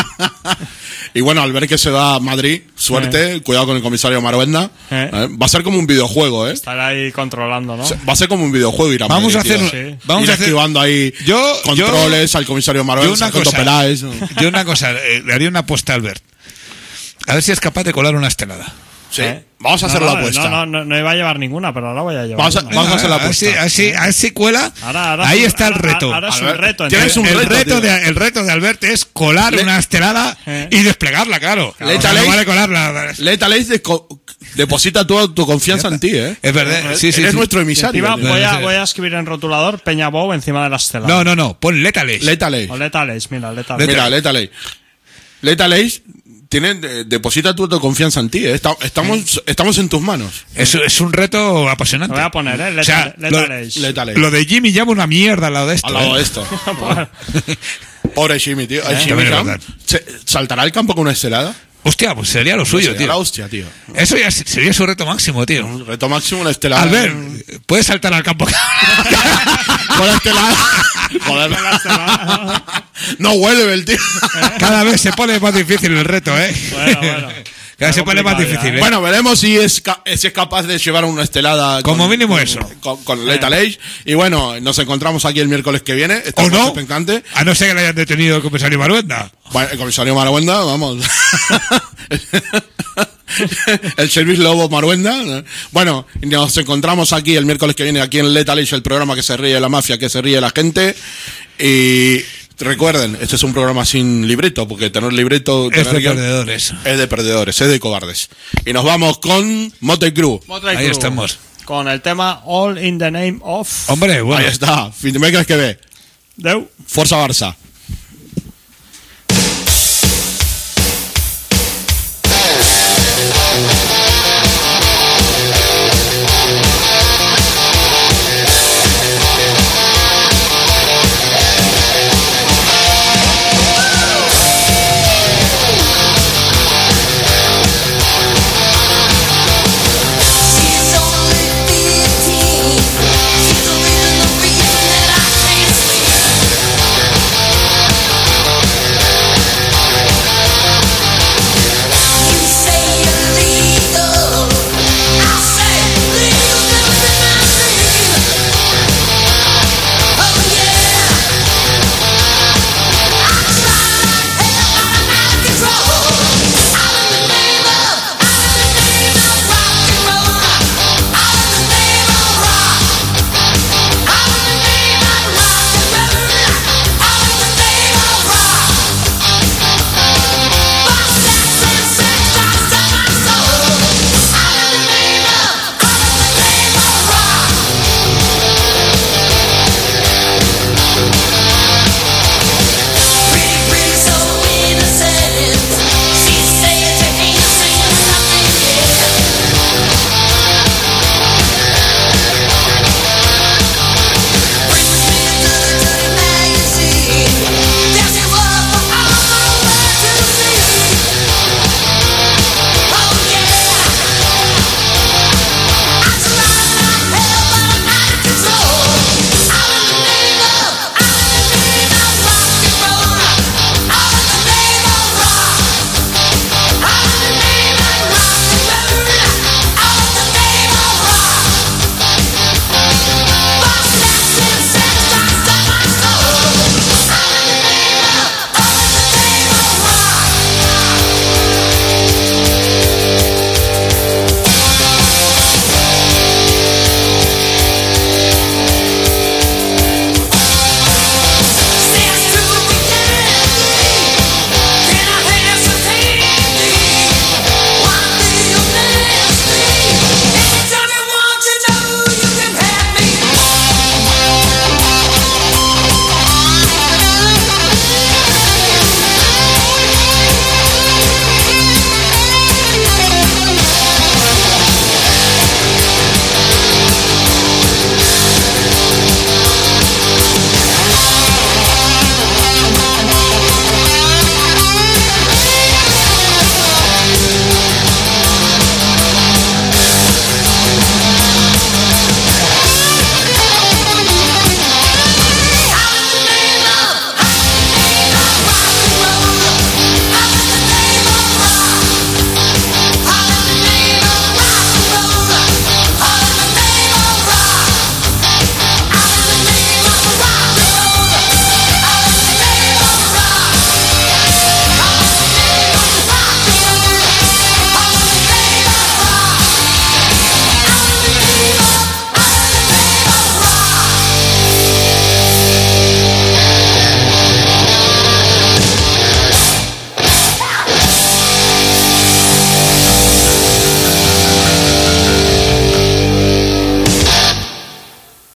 H: Y bueno, al ver que se va a Madrid, suerte, cuidado con el comisario Maruenda.
G: Eh.
H: ¿eh? Va a ser como un videojuego, ¿eh?
G: Estar ahí controlando, ¿no?
H: Va a ser como un videojuego ir a
I: Vamos
H: Madrid,
I: a hacer,
H: tío.
G: Sí.
I: vamos
H: Ir
I: a hacer
H: activando ahí
I: Yo-
H: controles al comisario
I: yo
H: Maruenda,
I: una
H: Sargento
I: cosa,
H: Peláez, ¿no?
I: yo una cosa, eh, le haría una apuesta a Albert. A ver si es capaz de colar una estelada.
H: Sí.
G: ¿Eh?
H: Vamos a hacer
G: no,
H: la
G: no,
H: apuesta.
G: No, no, no, no iba a llevar ninguna, pero ahora voy a llevar
H: Vamos a-
G: una.
H: vamos a hacer la
I: ver si-
H: apuesta.
I: así, así cuela.
G: Ahora- ahora
I: Ahí
G: es un-
I: está el
G: ahora-
I: reto.
G: Ahora es un
H: Albert,
G: reto.
H: tienes
G: entonces-
H: un
I: el,
H: reto,
I: reto
H: tío.
I: de, el reto de Albert es colar
H: Le-
I: una estelada
G: Eh.
I: y desplegarla, claro.
H: Le-
I: O sea, no
H: le-
I: vale colarla.
H: Leta Leis de co- Deposita toda tu confianza en ti, ¿eh?
I: Es verdad, sí, sí.
H: Eres
I: sí.
H: nuestro
G: Y
H: emisario.
G: encima
H: tío.
G: voy a,
I: sí.
G: voy a escribir en rotulador Peñabou encima de la estela.
I: No, no, no, pon Lethal Age.
H: Lethal Age.
G: O Lethal Age, mira, Lethal Age.
H: Mira, Lethal Age. Lethal Age tiene, de- deposita toda tu confianza en ti, ¿eh? Está- estamos, estamos en tus manos.
I: Es, es un reto apasionante.
G: Lo voy a poner, ¿eh? Lethal,
I: O sea,
G: Lethal
I: lo-
G: Age.
H: Lethal Age.
I: Lo de Jimmy llama una mierda al lado de esto.
H: Al lado
I: ¿eh?
H: de esto. Pobre Jimmy, tío. El Jimmy
I: También es
H: Camp,
I: verdad.
H: ¿se- ¿saltará al campo con una estelada?
I: Hostia, pues sería lo suyo,
H: Sería
I: tío.
H: la hostia, tío.
I: Eso ya se- sería su reto máximo, tío.
H: Reto máximo, una estelada.
I: Albert, puedes saltar al campo.
H: Con la estelada. Joder. No huele el tío.
I: Cada vez se pone más difícil el reto, ¿eh?
G: Bueno, bueno.
I: Cada vez se pone más
G: complicado ya,
I: difícil, ¿eh?
H: Bueno, veremos si es, ca- si es capaz de llevar una estelada.
I: Como
H: con-
I: mínimo
H: con-
I: eso.
H: Con, con Lethal Age. Y bueno, nos encontramos aquí el miércoles que viene.
I: ¿O
H: Estamos
I: no?
H: expectantes.
I: A no ser que le hayan detenido el comisario Maruenda.
H: Bueno, el comisario Maruenda, vamos. El Service Lobo Maruenda. Bueno, nos encontramos aquí el miércoles que viene, aquí en Lethal Age, el programa que se ríe de la mafia, que se ríe de la gente. Y recuerden, este es un programa sin libreto, porque tener libreto
I: Es
H: tener
I: de
H: guión,
I: perdedores.
H: es de perdedores, es de cobardes. Y nos vamos con Motley Crue.
G: Motley
I: Ahí
G: Crue,
I: estamos.
G: Con el tema All in the Name of...
I: Hombre, bueno.
H: Ahí está, fin de mes que ve.
G: Deu.
H: Forza Barça.